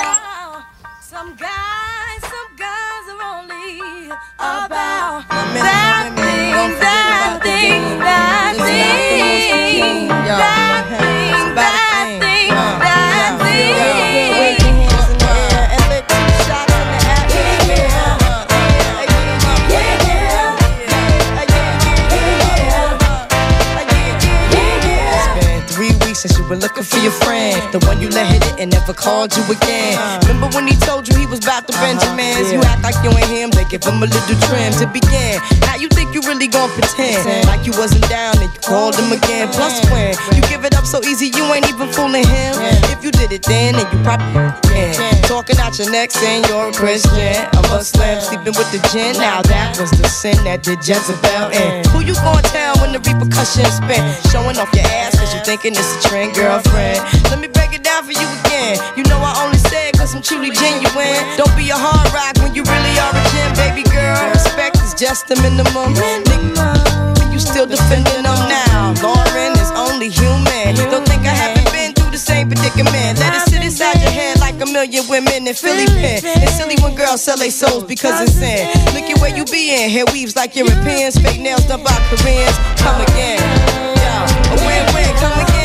Since you were looking for your friend, the one you let hit it and never called you again. Remember when he told you he was about to Benjamins? You act like you ain't him, they give him a little trim to begin. Now you think you really gon' pretend like you wasn't down and you called him again. Plus when you give it up so easy, you ain't even fooling him. If you did it then, then you probably can. Talking out your neck saying you're a Christian, a Muslim, sleeping with the gin. Now that was the sin that did Jezebel in. Who you gon' tell when the repercussions spin? Showing off your ass cause you thinking it's a trend, girlfriend. Let me break it down for you again. You know I only say it cause I'm truly genuine. Don't be a hard rock when you really are a gem, baby girl. Respect is just the minimum. Nigga, you still defending them now. Lauren is only human. Don't think I haven't been through the same predicament. Let it sit inside your head like a million women in Philly pen. It's silly when girls sell their souls because it's in. Look at where you be in. Hair weaves like Europeans. Fake nails done by Koreans. Come again. Yo, a win-win, come again.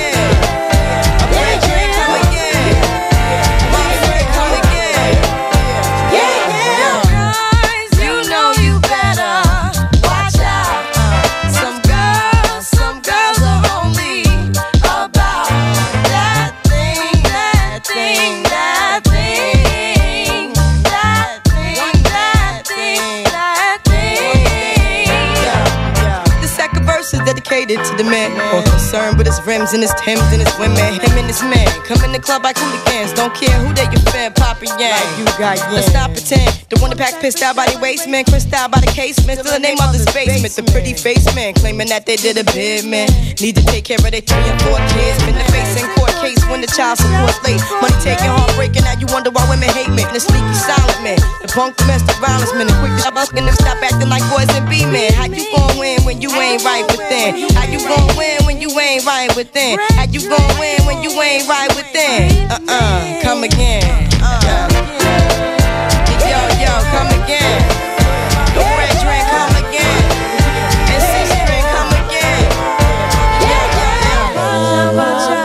related to the man. More concerned with his rims and his Timbs and his women. Him and his man come in the club like hooligans. Don't care who they your fan, Papa Yang. Like you got yang. Let's not pretend. The one that pack pissed out by the waist, man. Crissed out by the casement. Still the name of the basement. The pretty face man claiming that they did a bid, man. Need to take care of their three and four kids. Been the face in court case when the child support's late. Money taking, heartbreaking. Now you wonder why women hate me. The sneaky silent man. The punk domestic violence man. The quick to up and them stop acting like boys and be men. How you gon' win when you ain't right within? How you gon' win when you ain't right within? How you gon' win when you ain't right within? Uh-uh, come again. Uh. Yo, yo, come again. The red drink, come again. And six drink, come again. Yeah, yeah, yeah.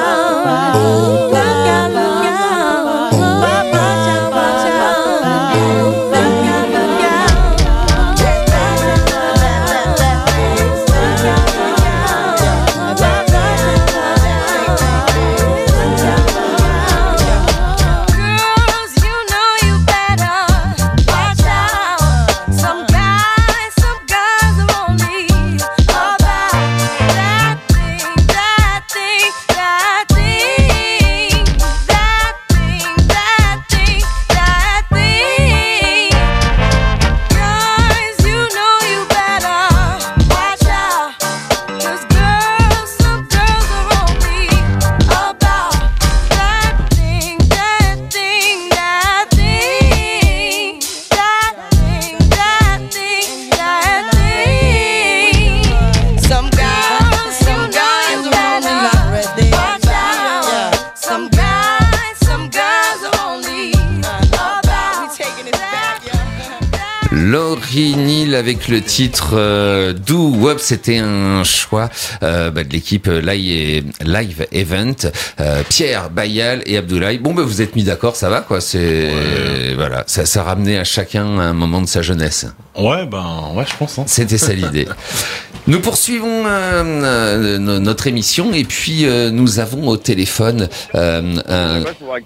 Laurie Neal avec le titre euh, Do Wop, c'était un choix euh, bah, de l'équipe Live, Live Event, euh, Pierre Bayal et Abdoulaye. Bon, bah, vous êtes mis d'accord, ça va quoi. C'est ouais. Voilà, ça, ça ramenait à chacun un moment de sa jeunesse. Ouais, ben ouais, je pense. Hein. C'était ça l'idée. Nous poursuivons euh, euh, notre émission et puis euh, nous avons au téléphone euh, un.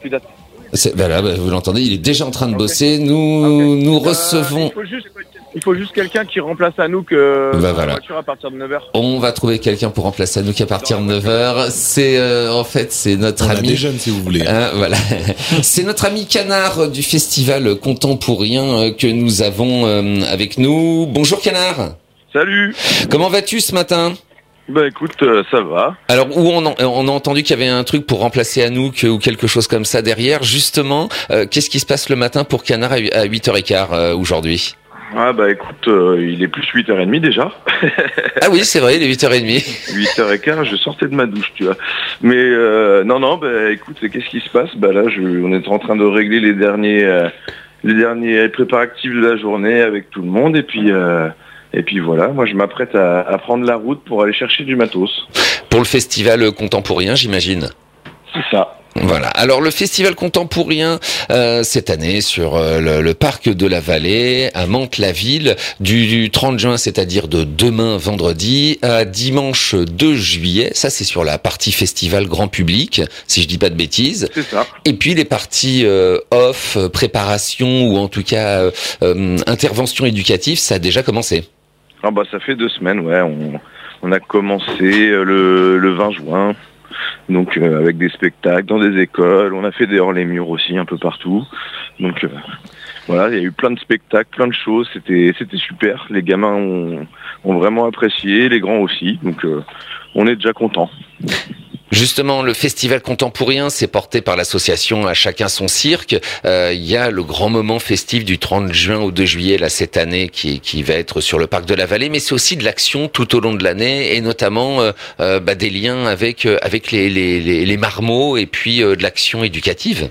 C'est, voilà, bah, vous l'entendez, il est déjà en train de bosser. Nous, okay. nous recevons. Euh, il faut juste, il faut juste quelqu'un qui remplace Anouk euh, bah, voilà. voiture à partir de neuf heures. On va trouver quelqu'un pour remplacer Anouk à partir de neuf heures. C'est euh, en fait, c'est notre On ami. On a des jeunes, si vous voulez. Hein, voilà. C'est notre ami Canard du festival Contemporain que nous avons euh, avec nous. Bonjour Canard. Salut. Comment vas-tu ce matin? Bah écoute, euh, ça va. Alors où on, en, on a entendu qu'il y avait un truc pour remplacer Anouk ou quelque chose comme ça derrière. Justement, euh, qu'est-ce qui se passe le matin pour Canard à huit heures quinze euh, aujourd'hui? Ah bah écoute, euh, il est plus huit heures trente déjà. Ah oui, c'est vrai, il est huit heures trente. huit heures quinze, je sortais de ma douche, tu vois. Mais euh, non, non, bah écoute, qu'est-ce qui se passe? Bah là, je, on est en train de régler les derniers, euh, les derniers préparatifs de la journée avec tout le monde et puis... Euh, Et puis voilà, moi je m'apprête à, à prendre la route pour aller chercher du matos. Pour le festival Contemporain, j'imagine. C'est ça. Voilà. Alors le festival Contemporain euh, cette année sur euh, le, le parc de la Vallée à Mantes-la-Ville du, du trente juin, c'est-à-dire de demain vendredi à dimanche deux juillet. Ça c'est sur la partie festival grand public, si je dis pas de bêtises. C'est ça. Et puis les parties euh, off, préparation ou en tout cas euh, euh, intervention éducative, ça a déjà commencé. Ah bah ça fait deux semaines, ouais. On, on a commencé le, le vingt juin. Donc euh, avec des spectacles dans des écoles, on a fait des hors-les-murs aussi un peu partout. Donc euh, voilà, il y a eu plein de spectacles, plein de choses, c'était c'était super. Les gamins ont, ont vraiment apprécié, les grands aussi. Donc euh, on est déjà contents. Justement, le festival Contemporain, c'est porté par l'association À Chacun Son Cirque. Euh, il y a le grand moment festif du trente juin au deux juillet là cette année qui, qui va être sur le parc de la Vallée, mais c'est aussi de l'action tout au long de l'année et notamment euh, euh, bah, des liens avec euh, avec les, les, les, les marmots et puis euh, de l'action éducative.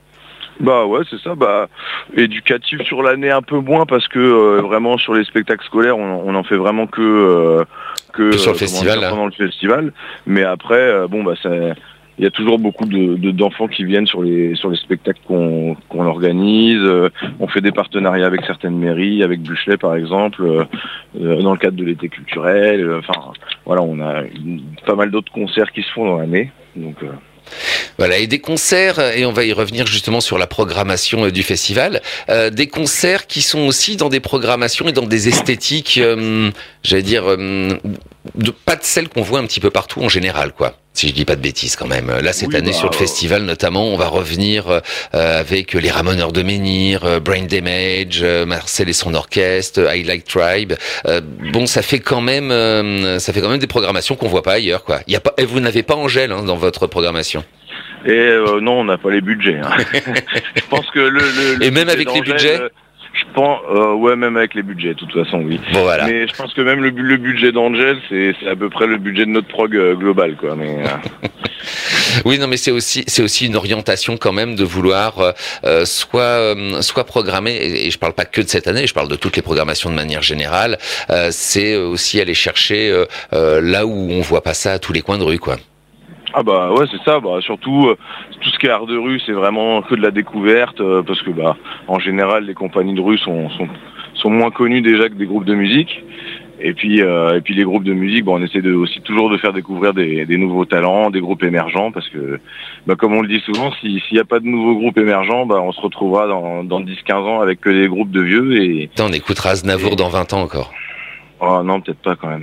Bah ouais, c'est ça. Bah éducatif sur l'année un peu moins parce que euh, vraiment sur les spectacles scolaires, on, on en fait vraiment que euh, que, que sur le euh, festival dire, pendant le festival. Mais après, euh, bon bah ça, il y a toujours beaucoup de, de d'enfants qui viennent sur les sur les spectacles qu'on qu'on organise. Euh, on fait des partenariats avec certaines mairies, avec Buchelet par exemple, euh, dans le cadre de l'été culturel. Enfin voilà, on a une, pas mal d'autres concerts qui se font dans l'année. Donc euh, Voilà, et des concerts, et on va y revenir justement sur la programmation euh, du festival, euh, des concerts qui sont aussi dans des programmations et dans des esthétiques, euh, j'allais dire, euh, de, pas de celles qu'on voit un petit peu partout en général, quoi. Si je dis pas de bêtises quand même. Là, cette Oui, année bah, sur le euh... festival notamment, on va revenir euh, avec les Ramoneurs de Menhir, euh, Brain Damage, euh, Marcel et son orchestre, I Like Tribe. Euh, bon, ça fait quand même, euh, ça fait quand même des programmations qu'on voit pas ailleurs, quoi. Il y a pas, et vous n'avez pas Angèle hein, dans votre programmation. Et euh, non, on n'a pas les budgets. Hein. Je pense que le, le, le et même avec les budgets. Euh, je pense, euh, ouais, même avec les budgets, de toute façon, oui. Bon, voilà. Mais je pense que même le, le budget d'Angèle, c'est, c'est à peu près le budget de notre prog euh, global, quoi. Mais euh... oui, non, mais c'est aussi, c'est aussi une orientation quand même de vouloir euh, soit, euh, soit programmer. Et, et je parle pas que de cette année, je parle de toutes les programmations de manière générale. Euh, c'est aussi aller chercher euh, euh, là où on voit pas ça à tous les coins de rue, quoi. Ah bah ouais, c'est ça, bah surtout euh, tout ce qui est art de rue, c'est vraiment que de la découverte euh, parce que bah en général les compagnies de rue sont sont, sont moins connues déjà que des groupes de musique. Et puis euh, et puis les groupes de musique, bah, on essaie de aussi toujours de faire découvrir des, des nouveaux talents, des groupes émergents parce que bah comme on le dit souvent, si s'il y a pas de nouveaux groupes émergents, bah on se retrouvera dans dans dix quinze ans avec que des groupes de vieux et Putain, on écoutera Aznavour et... dans vingt ans encore. Oh non, peut-être pas quand même.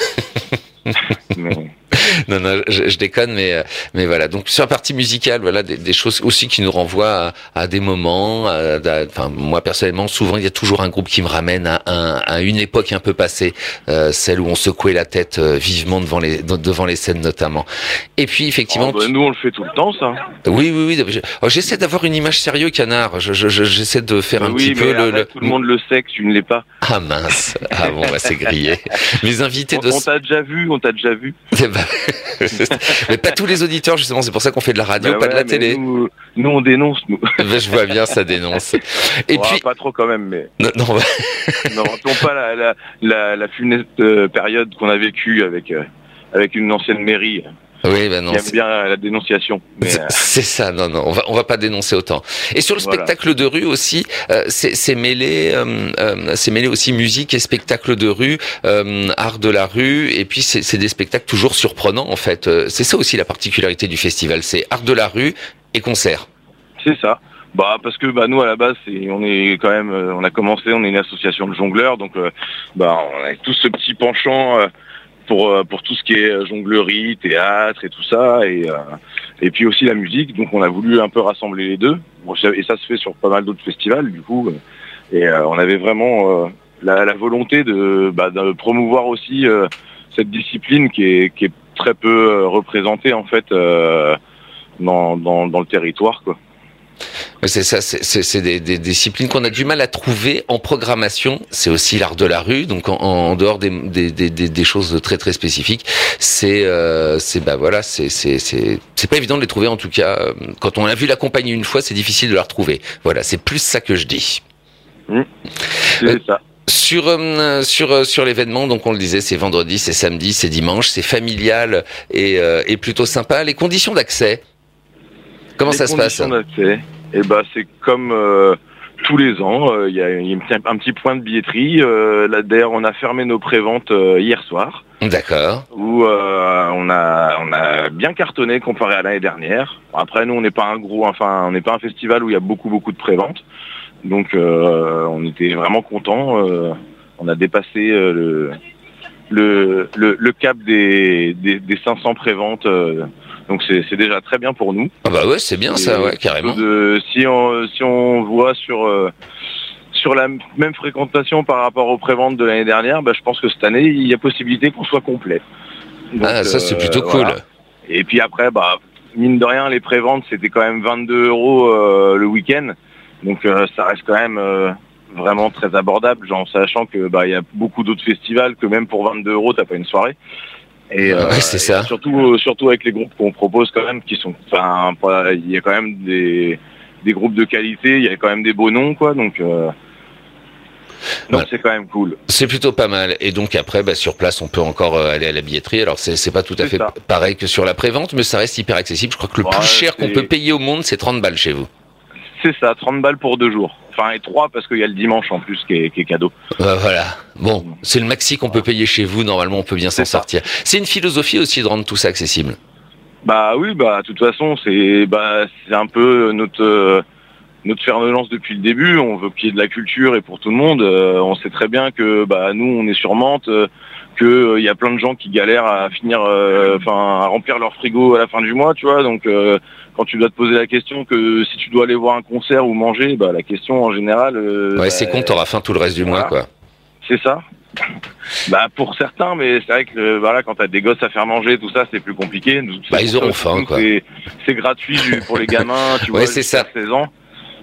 Mais... Non, non, je, je déconne, mais mais voilà. Donc sur la partie musicale, voilà, des, des choses aussi qui nous renvoient à, à des moments. À, à, enfin, moi personnellement, souvent il y a toujours un groupe qui me ramène à, à, à une époque un peu passée, euh, celle où on secouait la tête euh, vivement devant les devant les scènes notamment. Et puis effectivement, oh, bah, nous on le fait tout le temps, ça. Oui, oui, oui. Je, oh, j'essaie d'avoir une image sérieuse, Canard. Je, je, j'essaie de faire un oui, petit peu le, le. Tout le monde le sait que tu ne l'es pas. Ah mince. Ah bon, bah c'est grillé. Mes invités on, de. On t'a déjà vu, on t'a déjà vu. Mais pas tous les auditeurs, justement, c'est pour ça qu'on fait de la radio, bah pas ouais, de la télé. Nous, nous, on dénonce, nous. Je vois bien, ça dénonce. Et oh, puis. Pas trop quand même, mais. Non, non, bah... ne rappelons pas la, la, la, la funeste euh, période qu'on a vécue avec, euh, avec une ancienne mairie. Oui, ben non. Qui aime bien la dénonciation. Mais c'est, euh... c'est ça, non, non, on va, on va pas dénoncer autant. Et sur le voilà. spectacle de rue aussi, euh, c'est, c'est mêlé, euh, euh, c'est mêlé aussi musique et spectacle de rue, euh, art de la rue, et puis c'est, c'est des spectacles toujours surprenants en fait. C'est ça aussi la particularité du festival, c'est art de la rue et concert. C'est ça. Bah parce que bah nous à la base c'est on est quand même euh, on a commencé on est une association de jongleurs donc euh, bah on a tout ce petit penchant. Euh, Pour, pour tout ce qui est jonglerie, théâtre et tout ça, et, euh, et puis aussi la musique. Donc on a voulu un peu rassembler les deux, et ça se fait sur pas mal d'autres festivals du coup. Et euh, on avait vraiment euh, la, la volonté de, bah, de promouvoir aussi euh, cette discipline qui est, qui est très peu euh, représentée en fait euh, dans, dans, dans le territoire, quoi. C'est ça, c'est, c'est, c'est des, des disciplines qu'on a du mal à trouver en programmation. C'est aussi l'art de la rue, donc en, en dehors des, des, des, des choses très très spécifiques. C'est, euh, c'est bah voilà, c'est, c'est, c'est, c'est pas évident de les trouver en tout cas. Quand on a vu la compagnie une fois, c'est difficile de la retrouver. Voilà, c'est plus ça que je dis. Mmh, c'est euh, ça. Sur euh, sur euh, sur l'événement, donc on le disait, c'est vendredi, c'est samedi, c'est dimanche, c'est familial et, euh, et plutôt sympa. Les conditions d'accès. Comment les ça se passe? Eh ben, c'est comme euh, tous les ans, il euh, y a, y a un, un petit point de billetterie. Euh, là, d'ailleurs, on a fermé nos préventes euh, hier soir. D'accord. Où euh, on a on a bien cartonné comparé à l'année dernière. Après, nous, on n'est pas un gros, enfin, on n'est pas un festival où il y a beaucoup beaucoup de préventes. Donc, euh, on était vraiment contents. Euh, on a dépassé euh, le, le le le cap des des, des cinq cents préventes. Euh, Donc c'est, c'est déjà très bien pour nous. Ah bah ouais, c'est bien et ça, ouais, carrément. De, si on si on voit sur euh, sur la même fréquentation par rapport aux préventes de l'année dernière, bah, je pense que cette année il y a possibilité qu'on soit complet. Donc, ah ça c'est plutôt euh, cool. Voilà. Et puis après bah mine de rien les préventes c'était quand même vingt-deux euros euh, le week-end, donc euh, ça reste quand même euh, vraiment très abordable, genre sachant que bah il y a beaucoup d'autres festivals que même pour vingt-deux euros t'as pas une soirée. Et, euh, ouais, c'est ça. Et surtout, euh, surtout avec les groupes qu'on propose quand même, qui sont, enfin, il y a quand même des, des groupes de qualité, il y a quand même des beaux noms, quoi. Donc, euh, donc ouais. C'est quand même cool. C'est plutôt pas mal. Et donc après, bah, sur place, on peut encore euh, aller à la billetterie. Alors c'est, c'est pas tout à c'est fait ça. Pareil que sur la prévente, mais ça reste hyper accessible. Je crois que le ouais, plus cher c'est... qu'on peut payer au monde, c'est trente balles chez vous. C'est ça, trente balles pour deux jours. Enfin, et trois parce qu'il y a le dimanche en plus qui est, qui est cadeau. Euh, voilà. Bon, c'est le maxi qu'on peut payer chez vous. Normalement, on peut bien s'en c'est sortir. C'est une philosophie aussi de rendre tout ça accessible. Bah oui, bah de toute façon, c'est bah c'est un peu notre euh, notre fer de lance depuis le début. On veut qu'il y ait de la culture et pour tout le monde. Euh, on sait très bien que bah nous, on est sur Mantes, euh, que il euh, y a plein de gens qui galèrent à finir, enfin euh, à remplir leur frigo à la fin du mois, tu vois. Donc euh, quand tu dois te poser la question que si tu dois aller voir un concert ou manger, bah la question en général. Euh, ouais, bah, c'est con, t'auras faim tout le reste du voilà. mois, quoi. C'est ça. Bah pour certains, mais c'est vrai que euh, voilà, quand t'as des gosses à faire manger, tout ça, c'est plus compliqué. Bah ils auront faim, quoi. C'est, c'est gratuit pour les gamins, tu ouais, vois, c'est ça. seize ans.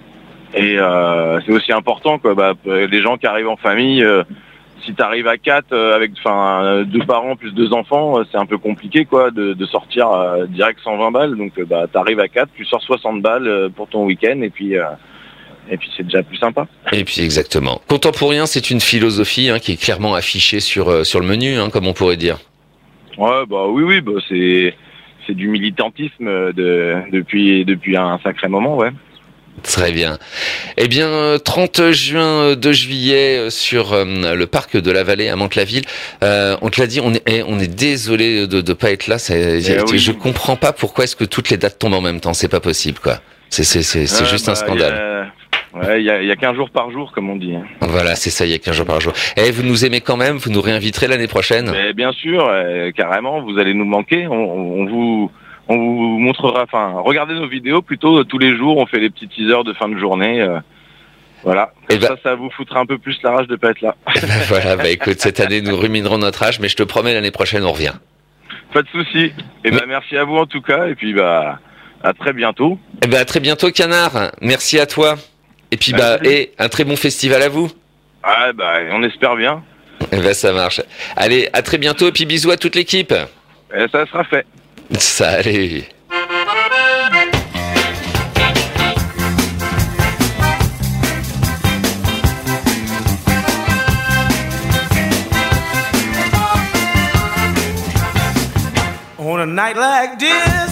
Et euh, c'est aussi important, quoi. Bah les gens qui arrivent en famille, euh, si t'arrives à quatre euh, avec, enfin, deux parents plus deux enfants, euh, c'est un peu compliqué, quoi, de, de sortir euh, direct cent vingt balles. Donc euh, bah t'arrives à quatre, tu sors soixante balles euh, pour ton week-end, et puis. Euh, Et puis c'est déjà plus sympa. Et puis exactement. Contemporain, c'est une philosophie hein, qui est clairement affichée sur euh, sur le menu, hein, comme on pourrait dire. Ouais, bah oui, oui, bah c'est c'est du militantisme de depuis depuis un sacré moment, ouais. Très bien. Eh bien, trente juin, deux juillet, sur euh, le parc de la Vallée à Mantes-la-Ville. Euh, on te l'a dit, on est, on est désolé de ne pas être là. C'est, eh oui. Je comprends pas pourquoi est-ce que toutes les dates tombent en même temps. C'est pas possible, quoi. C'est, c'est, c'est, c'est ouais, juste bah, un scandale. Y a... Ouais, il y a, y a qu'un jour par jour, comme on dit. Voilà, c'est ça, il y a qu'un jour par jour. Eh, vous nous aimez quand même, vous nous réinviterez l'année prochaine. Mais bien sûr, euh, carrément, vous allez nous manquer. On, on vous, on vous montrera. Enfin, regardez nos vidéos plutôt tous les jours. On fait les petits teasers de fin de journée. Euh, voilà. Comme bah, ça, ça vous foutra un peu plus la rage de pas être là. Bah, voilà, bah écoute, cette année nous ruminerons notre âge, mais je te promets l'année prochaine on revient. Pas de souci. Et bah merci à vous en tout cas. Et puis bah à très bientôt. Et bah à très bientôt, Canard. Merci à toi. Et puis bah, bah et un très bon festival à vous. Ah bah on espère bien. Et bah ça marche. Allez, à très bientôt et puis bisous à toute l'équipe. Et ça sera fait. Salut. On a night like this,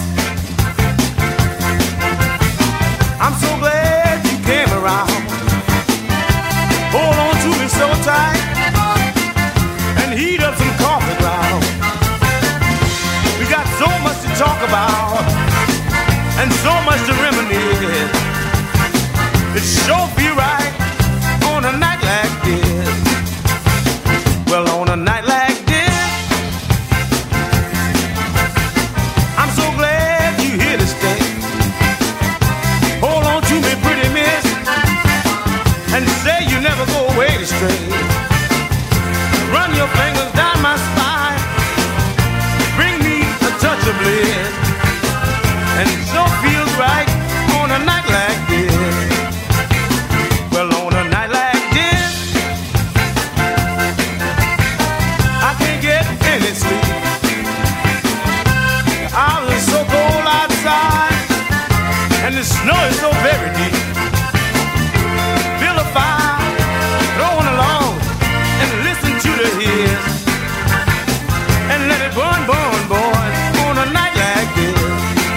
I'm so glad you came around. Hold on to me so tight and heat up some coffee ground. We got so much to talk about and so much to reminisce. It sure be right on a night like this. Well, on a night like this, I'm so glad you here to stay. Hold on to me, pretty miss, and say you never go away astray. Run your fingers down my spine, bring me a touch of bliss, and it sure feels right on a night like this. Well, on a night like this, I can't get any sleep. The hours are so cold outside, and the snow is so very deep. Build a fire, throw it along, and listen to the hymns, and let it burn, burn, burn on a night like this.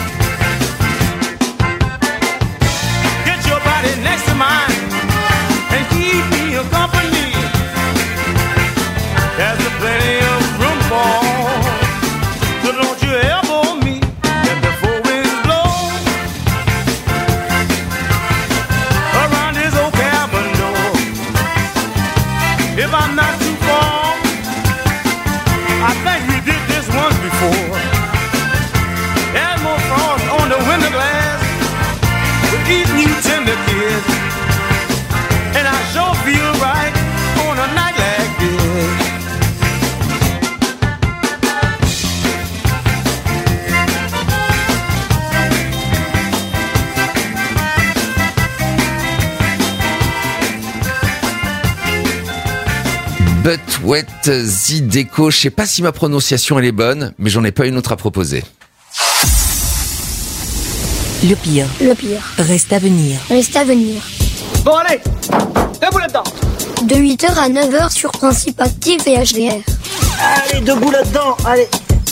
Get your body next to mine and keep me a company. There's a plenty of room for, so don't you elbow me. Let the four winds blow around this old cabin door. If I'm not too far, I think we did this once before. There's more frost on the window glass with each new tender kiss, and I sure feel right on a night like this. But Wet Zideco, je sais pas si ma prononciation elle est bonne, mais j'en ai pas une autre à proposer. Le pire. Le pire. Reste à venir. Reste à venir. Bon allez, debout là-dedans. De huit heures à neuf heures sur Principe Actif et H D R. Allez, debout là-dedans, allez.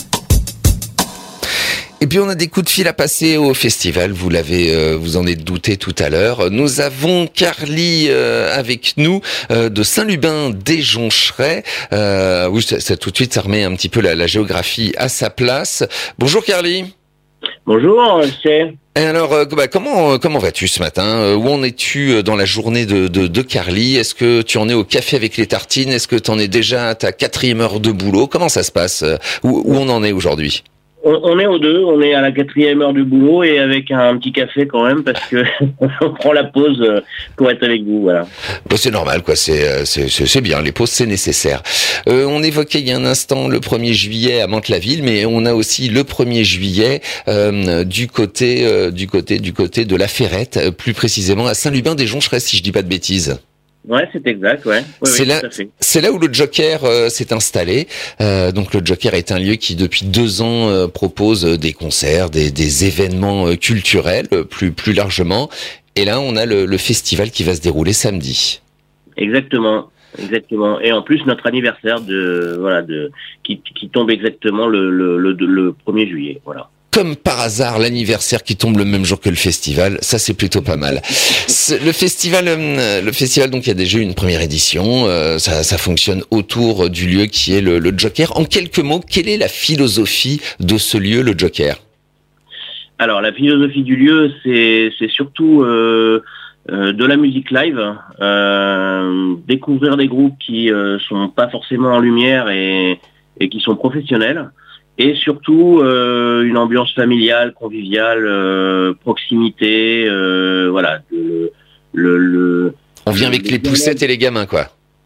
Et puis on a des coups de fil à passer au festival, vous l'avez, euh, vous en êtes douté tout à l'heure. Nous avons Carly euh, avec nous euh, de Saint-Lubin-des-Joncherets. Euh, oui, ça, ça tout de suite, ça remet un petit peu la, la géographie à sa place. Bonjour Carly. Bonjour, c'est... Et alors, euh, bah, comment comment vas-tu ce matin? euh, Où en es-tu dans la journée de, de, de Carly? Est-ce que tu en es au café avec les tartines? Est-ce que tu en es déjà à ta quatrième heure de boulot? Comment ça se passe? Où, où on en est aujourd'hui? On, on est aux deux, on est à la quatrième heure du boulot et avec un petit café quand même parce que on prend la pause pour être avec vous, voilà. Bah, c'est normal, quoi. C'est c'est c'est bien. Les pauses, c'est nécessaire. Euh, on évoquait il y a un instant le premier juillet à Mantes-la-Ville, mais on a aussi le premier juillet euh, du côté euh, du côté du côté de la Ferrette, euh, plus précisément à Saint-Lubin-des-Joncherais, si je dis pas de bêtises. Ouais, c'est exact, ouais. Oui, c'est oui, là, tout à fait. c'est là où le Joker euh, s'est installé. Euh, donc le Joker est un lieu qui depuis deux ans euh, propose des concerts, des, des événements euh, culturels euh, plus plus largement. Et là, on a le, le festival qui va se dérouler samedi. Exactement, exactement. Et en plus notre anniversaire de voilà de qui, qui tombe exactement le le, le le premier juillet, voilà. Comme par hasard, l'anniversaire qui tombe le même jour que le festival, ça c'est plutôt pas mal. Le festival, le festival, donc il y a déjà eu une première édition. Euh, ça, ça fonctionne autour du lieu qui est le, le Joker. En quelques mots, quelle est la philosophie de ce lieu, le Joker? Alors la philosophie du lieu, c'est c'est surtout euh, euh, de la musique live, euh, découvrir des groupes qui euh, sont pas forcément en lumière et et qui sont professionnels. Et surtout euh, une ambiance familiale, conviviale, euh, proximité, euh, voilà. Le, le, le, On vient avec le les poussettes et les gamins, quoi.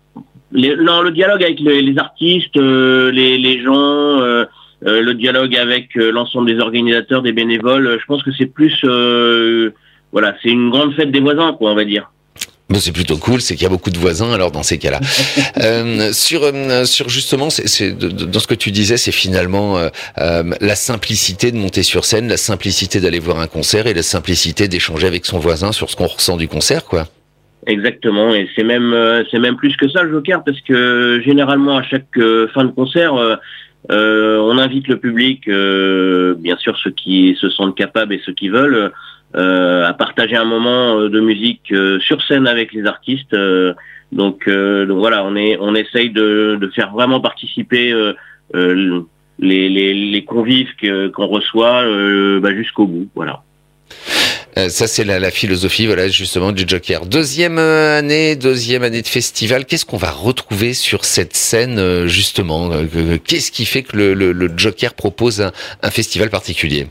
Les, non, le dialogue avec les, les artistes, euh, les, les gens, euh, euh, le dialogue avec euh, l'ensemble des organisateurs, des bénévoles. Je pense que c'est plus, euh, voilà, c'est une grande fête des voisins, quoi, on va dire. Bon, c'est plutôt cool, c'est qu'il y a beaucoup de voisins alors dans ces cas-là. euh, sur euh, sur justement, c'est, c'est de, de, dans ce que tu disais, c'est finalement euh, euh, la simplicité de monter sur scène, la simplicité d'aller voir un concert et la simplicité d'échanger avec son voisin sur ce qu'on ressent du concert, quoi. Exactement, et c'est même euh, c'est même plus que ça le Joker parce que généralement à chaque euh, fin de concert, euh, euh, on invite le public, euh, bien sûr ceux qui se sentent capables et ceux qui veulent. Euh, à partager un moment de musique euh, sur scène avec les artistes. Euh, donc, euh, donc voilà, on est on essaye de, de faire vraiment participer euh, euh, les, les, les convives que, qu'on reçoit euh, bah, jusqu'au bout. Voilà. Euh, ça c'est la, la philosophie, voilà, justement du Joker. Deuxième année, deuxième année de festival. Qu'est-ce qu'on va retrouver sur cette scène justement? Qu'est-ce qui fait que le, le, le Joker propose un, un festival particulier?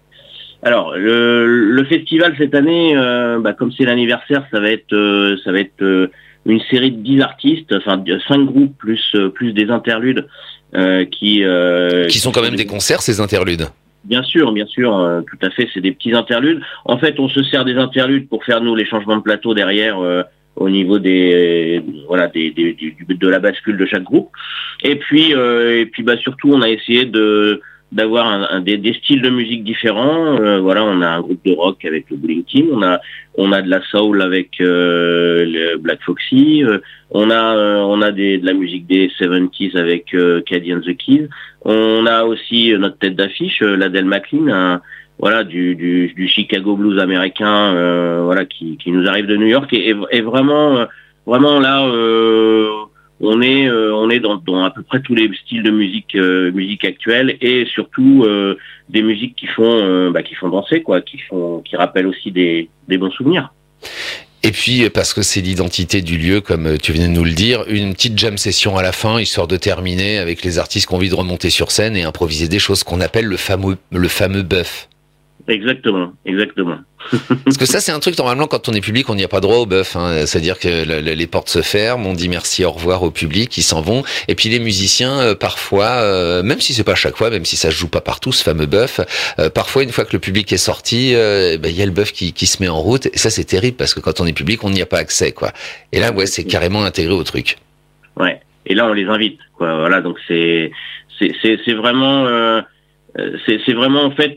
Alors le, le festival cette année, euh, bah, comme c'est l'anniversaire, ça va être euh, ça va être euh, une série de dix artistes, enfin cinq groupes plus euh, plus des interludes euh, qui euh, qui sont quand même des concerts, ces interludes. Bien sûr, bien sûr, euh, tout à fait, c'est des petits interludes. En fait, on se sert des interludes pour faire nous les changements de plateau derrière euh, au niveau des euh, voilà des, des, des de la bascule de chaque groupe. Et puis euh, et puis bah surtout on a essayé de d'avoir un, un, des, des styles de musique différents. Euh, voilà, on a un groupe de rock avec le Bowling Team, on a on a de la soul avec euh, le Black Foxy, euh, on a euh, on a des, de la musique des soixante-dix avec euh, Caddy and the Keys. On a aussi euh, notre tête d'affiche, euh, l'Adele McLean, un, voilà du, du du Chicago blues américain, euh, voilà qui qui nous arrive de New York et, et, et vraiment euh, vraiment là. Euh, On est euh, on est dans, dans à peu près tous les styles de musique euh, musique actuelle et surtout euh, des musiques qui font euh, bah, qui font danser quoi, qui font qui rappellent aussi des des bons souvenirs. Et puis parce que c'est l'identité du lieu, comme tu venais de nous le dire, une petite jam session à la fin, histoire de terminer avec les artistes qui ont envie de remonter sur scène et improviser des choses qu'on appelle le fameux le fameux bœuf. Exactement, exactement. Parce que ça, c'est un truc, normalement, quand on est public, on n'y a pas droit au bœuf. Hein. C'est-à-dire que le, le, les portes se ferment, on dit merci, au revoir au public, ils s'en vont. Et puis les musiciens, euh, parfois, euh, même si c'est pas chaque fois, même si ça se joue pas partout, ce fameux bœuf, euh, parfois, une fois que le public est sorti, euh, ben, y a le bœuf qui, qui se met en route. Et ça, c'est terrible, parce que quand on est public, on n'y a pas accès, quoi. Et là, ouais, c'est carrément intégré au truc. Ouais. Et là, on les invite, quoi. Voilà, donc c'est c'est c'est, c'est vraiment... Euh... C'est, c'est vraiment en fait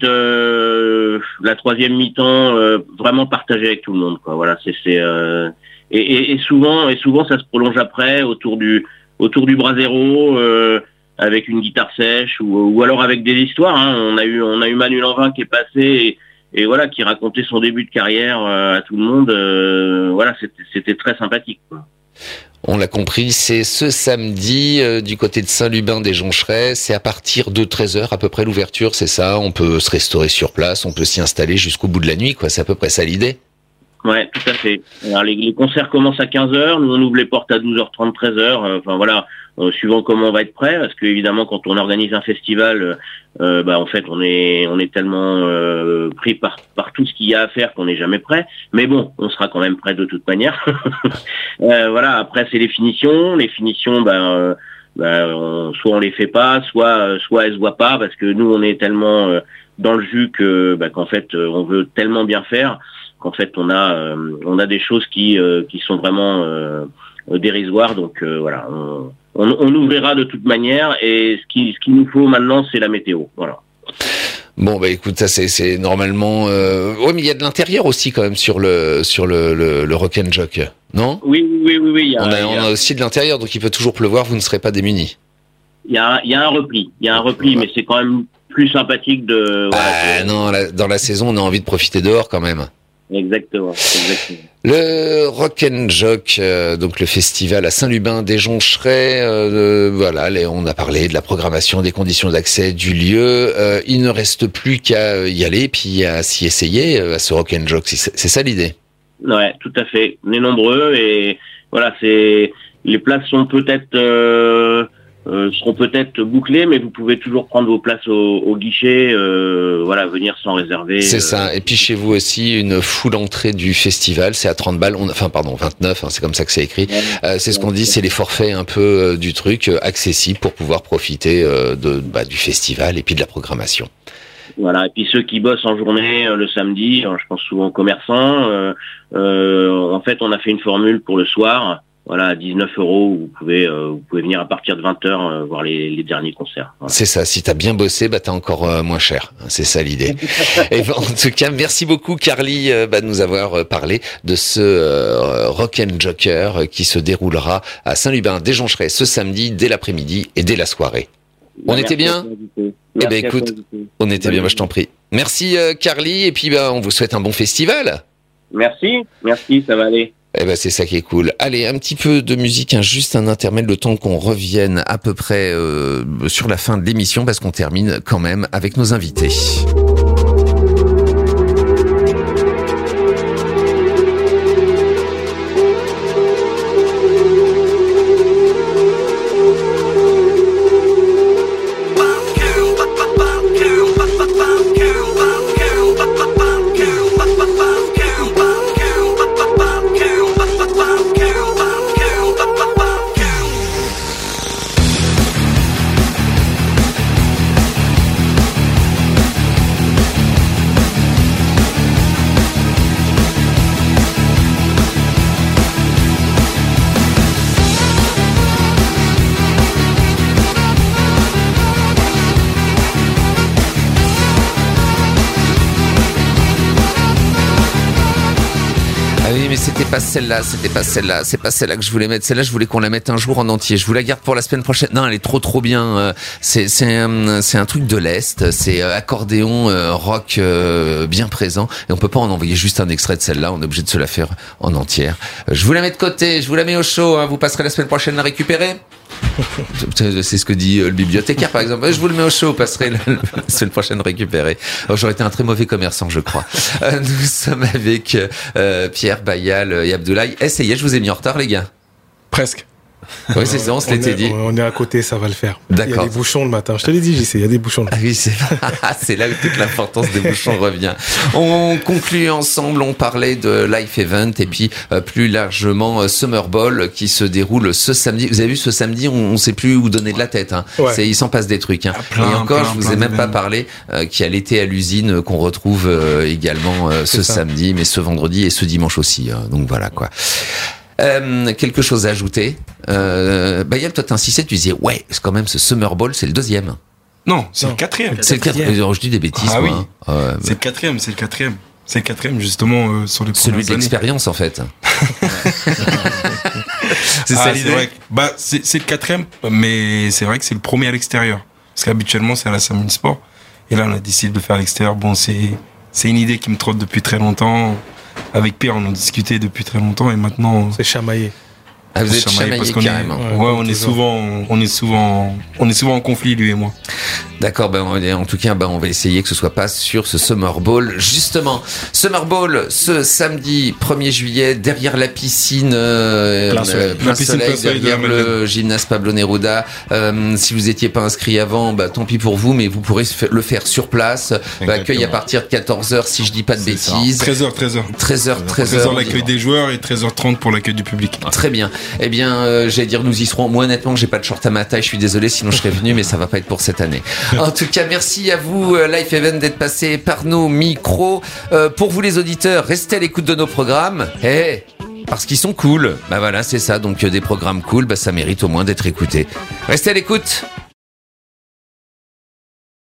euh, la troisième mi-temps euh, vraiment partagée avec tout le monde quoi. Voilà, c'est c'est euh, et, et, et souvent et souvent ça se prolonge après autour du autour du brasero euh, avec une guitare sèche ou, ou alors avec des histoires. Hein. On a eu on a eu Manu Lanvin qui est passé et, et voilà qui racontait son début de carrière euh, à tout le monde. Euh, voilà, c'était, c'était très sympathique quoi. On l'a compris, c'est ce samedi euh, du côté de Saint-Lubin des Joncherets. C'est à partir de treize heures à peu près l'ouverture, c'est ça. On peut se restaurer sur place, on peut s'y installer jusqu'au bout de la nuit, quoi. C'est à peu près ça l'idée. Ouais, tout à fait. Alors, les, les concerts commencent à quinze heures, nous on ouvre les portes à douze heures trente, treize heures. Euh, enfin voilà, euh, suivant comment on va être prêt, parce que évidemment quand on organise un festival, euh, bah en fait on est on est tellement euh, pris par par tout ce qu'il y a à faire qu'on n'est jamais prêt. Mais bon, on sera quand même prêt de toute manière. euh, voilà. Après c'est les finitions, les finitions, ben. Euh, ben, on, soit on les fait pas, soit soit elles se voient pas, parce que nous on est tellement euh, dans le jus que ben, qu'en fait euh, on veut tellement bien faire. qu'en fait on a euh, on a des choses qui euh, qui sont vraiment euh, dérisoires, donc euh, voilà, on, on, on ouvrira de toute manière, et ce qui ce qu'il nous faut maintenant c'est la météo, voilà. Bon bah écoute, ça c'est c'est normalement euh... ouais, mais il y a de l'intérieur aussi quand même sur le sur le le, le Rock and Jock, non? Oui oui oui oui, il y a, on a, il y a... on a aussi de l'intérieur, donc il peut toujours pleuvoir, vous ne serez pas démunis. Il y a il y a un repli, il y a un repli, ouais. Mais c'est quand même plus sympathique de. Bah voilà, de... non, la, dans la saison on a envie de profiter dehors quand même. Exactement, exactement. Le Rock and Jock, euh, donc le festival à Saint-Lubin des Joncherets, euh, voilà, les, on a parlé de la programmation, des conditions d'accès, du lieu. Euh, il ne reste plus qu'à y aller, puis à s'y essayer euh, à ce Rock and Jock. C'est, c'est ça l'idée. Ouais, tout à fait. On est nombreux et voilà, c'est les places sont peut-être euh, euh, seront peut-être bouclées, mais vous pouvez toujours prendre vos places au, au guichet, euh, voilà, venir sans réserver. C'est euh, ça. Et puis chez vous aussi, une full entrée du festival, c'est à trente balles, on, enfin pardon, vingt-neuf, hein, c'est comme ça que c'est écrit. Euh, c'est ce qu'on dit, c'est les forfaits un peu euh, du truc, euh, accessibles pour pouvoir profiter euh, de bah, du festival et puis de la programmation. Voilà, et puis ceux qui bossent en journée euh, le samedi, euh, je pense souvent aux commerçants, euh, euh, en fait on a fait une formule pour le soir. Voilà, à dix-neuf euros, vous pouvez euh, vous pouvez venir à partir de vingt heures euh, voir les, les derniers concerts. Voilà. C'est ça, si t'as bien bossé, bah t'as encore euh, moins cher. C'est ça l'idée. Et ben, en tout cas, merci beaucoup Carly euh, bah, de nous avoir euh, parlé de ce euh, Rock and Joker euh, qui se déroulera à Saint-Lubin des Joncherets ce samedi dès l'après-midi et dès la soirée. Bah, on était bien. Eh ben écoute, on était bien, moi je t'en prie. Merci euh, Carly, et puis bah on vous souhaite un bon festival. Merci, merci, ça va aller. Eh ben c'est ça qui est cool. Allez, un petit peu de musique, hein, juste un intermède, le temps qu'on revienne à peu près euh, sur la fin de l'émission, parce qu'on termine quand même avec nos invités. C'était pas celle-là, c'était pas celle-là, c'est pas celle-là que je voulais mettre. Celle-là, je voulais qu'on la mette un jour en entier. Je vous la garde pour la semaine prochaine. Non, elle est trop trop bien. C'est c'est un, c'est un truc de l'Est. C'est accordéon euh, rock euh, bien présent. Et on peut pas en envoyer juste un extrait de celle-là. On est obligé de se la faire en entière. Je vous la mets de côté. Je vous la mets au chaud. Hein. Vous passerez la semaine prochaine la récupérer. C'est ce que dit le bibliothécaire par exemple. Je vous le mets au chaud, vous passerez la, la semaine prochaine récupérer. Oh, j'aurais été un très mauvais commerçant, je crois. Euh, nous sommes avec euh, Pierre, Bayal et Abdoulaye. Eh, ça y est, je vous ai mis en retard, les gars. Presque. Oui, c'est ça, on se l'était dit. On est à côté, ça va le faire. D'accord. Il y a des bouchons le matin. Je te l'ai dit, J C, il y a des bouchons. Le matin. Ah oui, c'est, c'est là où toute l'importance des bouchons revient. On conclut ensemble, on parlait de Life Event et puis euh, plus largement euh, Summer Ball qui se déroule ce samedi. Vous avez vu, ce samedi, on ne sait plus où donner de la tête. Hein. Ouais. C'est, il s'en passe des trucs. Hein. Plein, et encore, plein, je vous ai même pas parlé euh, qu'il y a l'été à l'usine euh, qu'on retrouve euh, également euh, ce samedi, mais ce vendredi et ce dimanche aussi. Hein. Donc voilà quoi. Euh, quelque chose à ajouter. Euh, Bayal, toi t'insistais, tu disais ouais, c'est quand même ce Summer Ball, c'est le deuxième. Non, c'est non. le quatrième. C'est le quatrième. Je dis des bêtises. Ah moi, oui. Hein. Euh, c'est le quatrième, c'est le quatrième. C'est le quatrième justement euh, sur les premières Celui de années. l'expérience en fait. c'est ah, ça l'idée. C'est, vrai que, bah, c'est, c'est le quatrième, mais c'est vrai que c'est le premier à l'extérieur. Parce qu'habituellement c'est à la Saint-Denis Sport. Et là on a décidé de le faire à l'extérieur. Bon, c'est c'est une idée qui me trotte depuis très longtemps. Avec Pierre, on en discutait depuis très longtemps et maintenant. C'est chamaillé. Ah, vous êtes chamaillés parce qu'on carrément. est, ouais, on est souvent, on est souvent, on est souvent en conflit, lui et moi. D'accord, ben en tout cas, ben on va essayer que ce soit pas sur ce Summer Ball. Justement, Summer Ball, ce samedi premier juillet, derrière la piscine, euh, plein soleil, euh, plein la piscine soleil plein soleil derrière de le gymnase Pablo Neruda. Euh, si vous étiez pas inscrit avant, bah tant pis pour vous, mais vous pourrez le faire sur place. Bah, accueil à partir de quatorze heures, si je dis pas de bêtises. treize heures, treize heures. treize heures, treize heures. treize heures l'accueil des joueurs et treize heures trente pour l'accueil du public. Très bien. Eh bien, euh, j'allais dire, nous y serons. Moi, honnêtement, j'ai pas de short à ma taille. Je suis désolé, sinon je serais venu, mais ça va pas être pour cette année. En tout cas, merci à vous, Life Event, d'être passé par nos micros. Euh, pour vous, les auditeurs, restez à l'écoute de nos programmes. Eh, hey, parce qu'ils sont cool. Bah voilà, c'est ça. Donc, des programmes cool, bah ça mérite au moins d'être écoutés. Restez à l'écoute.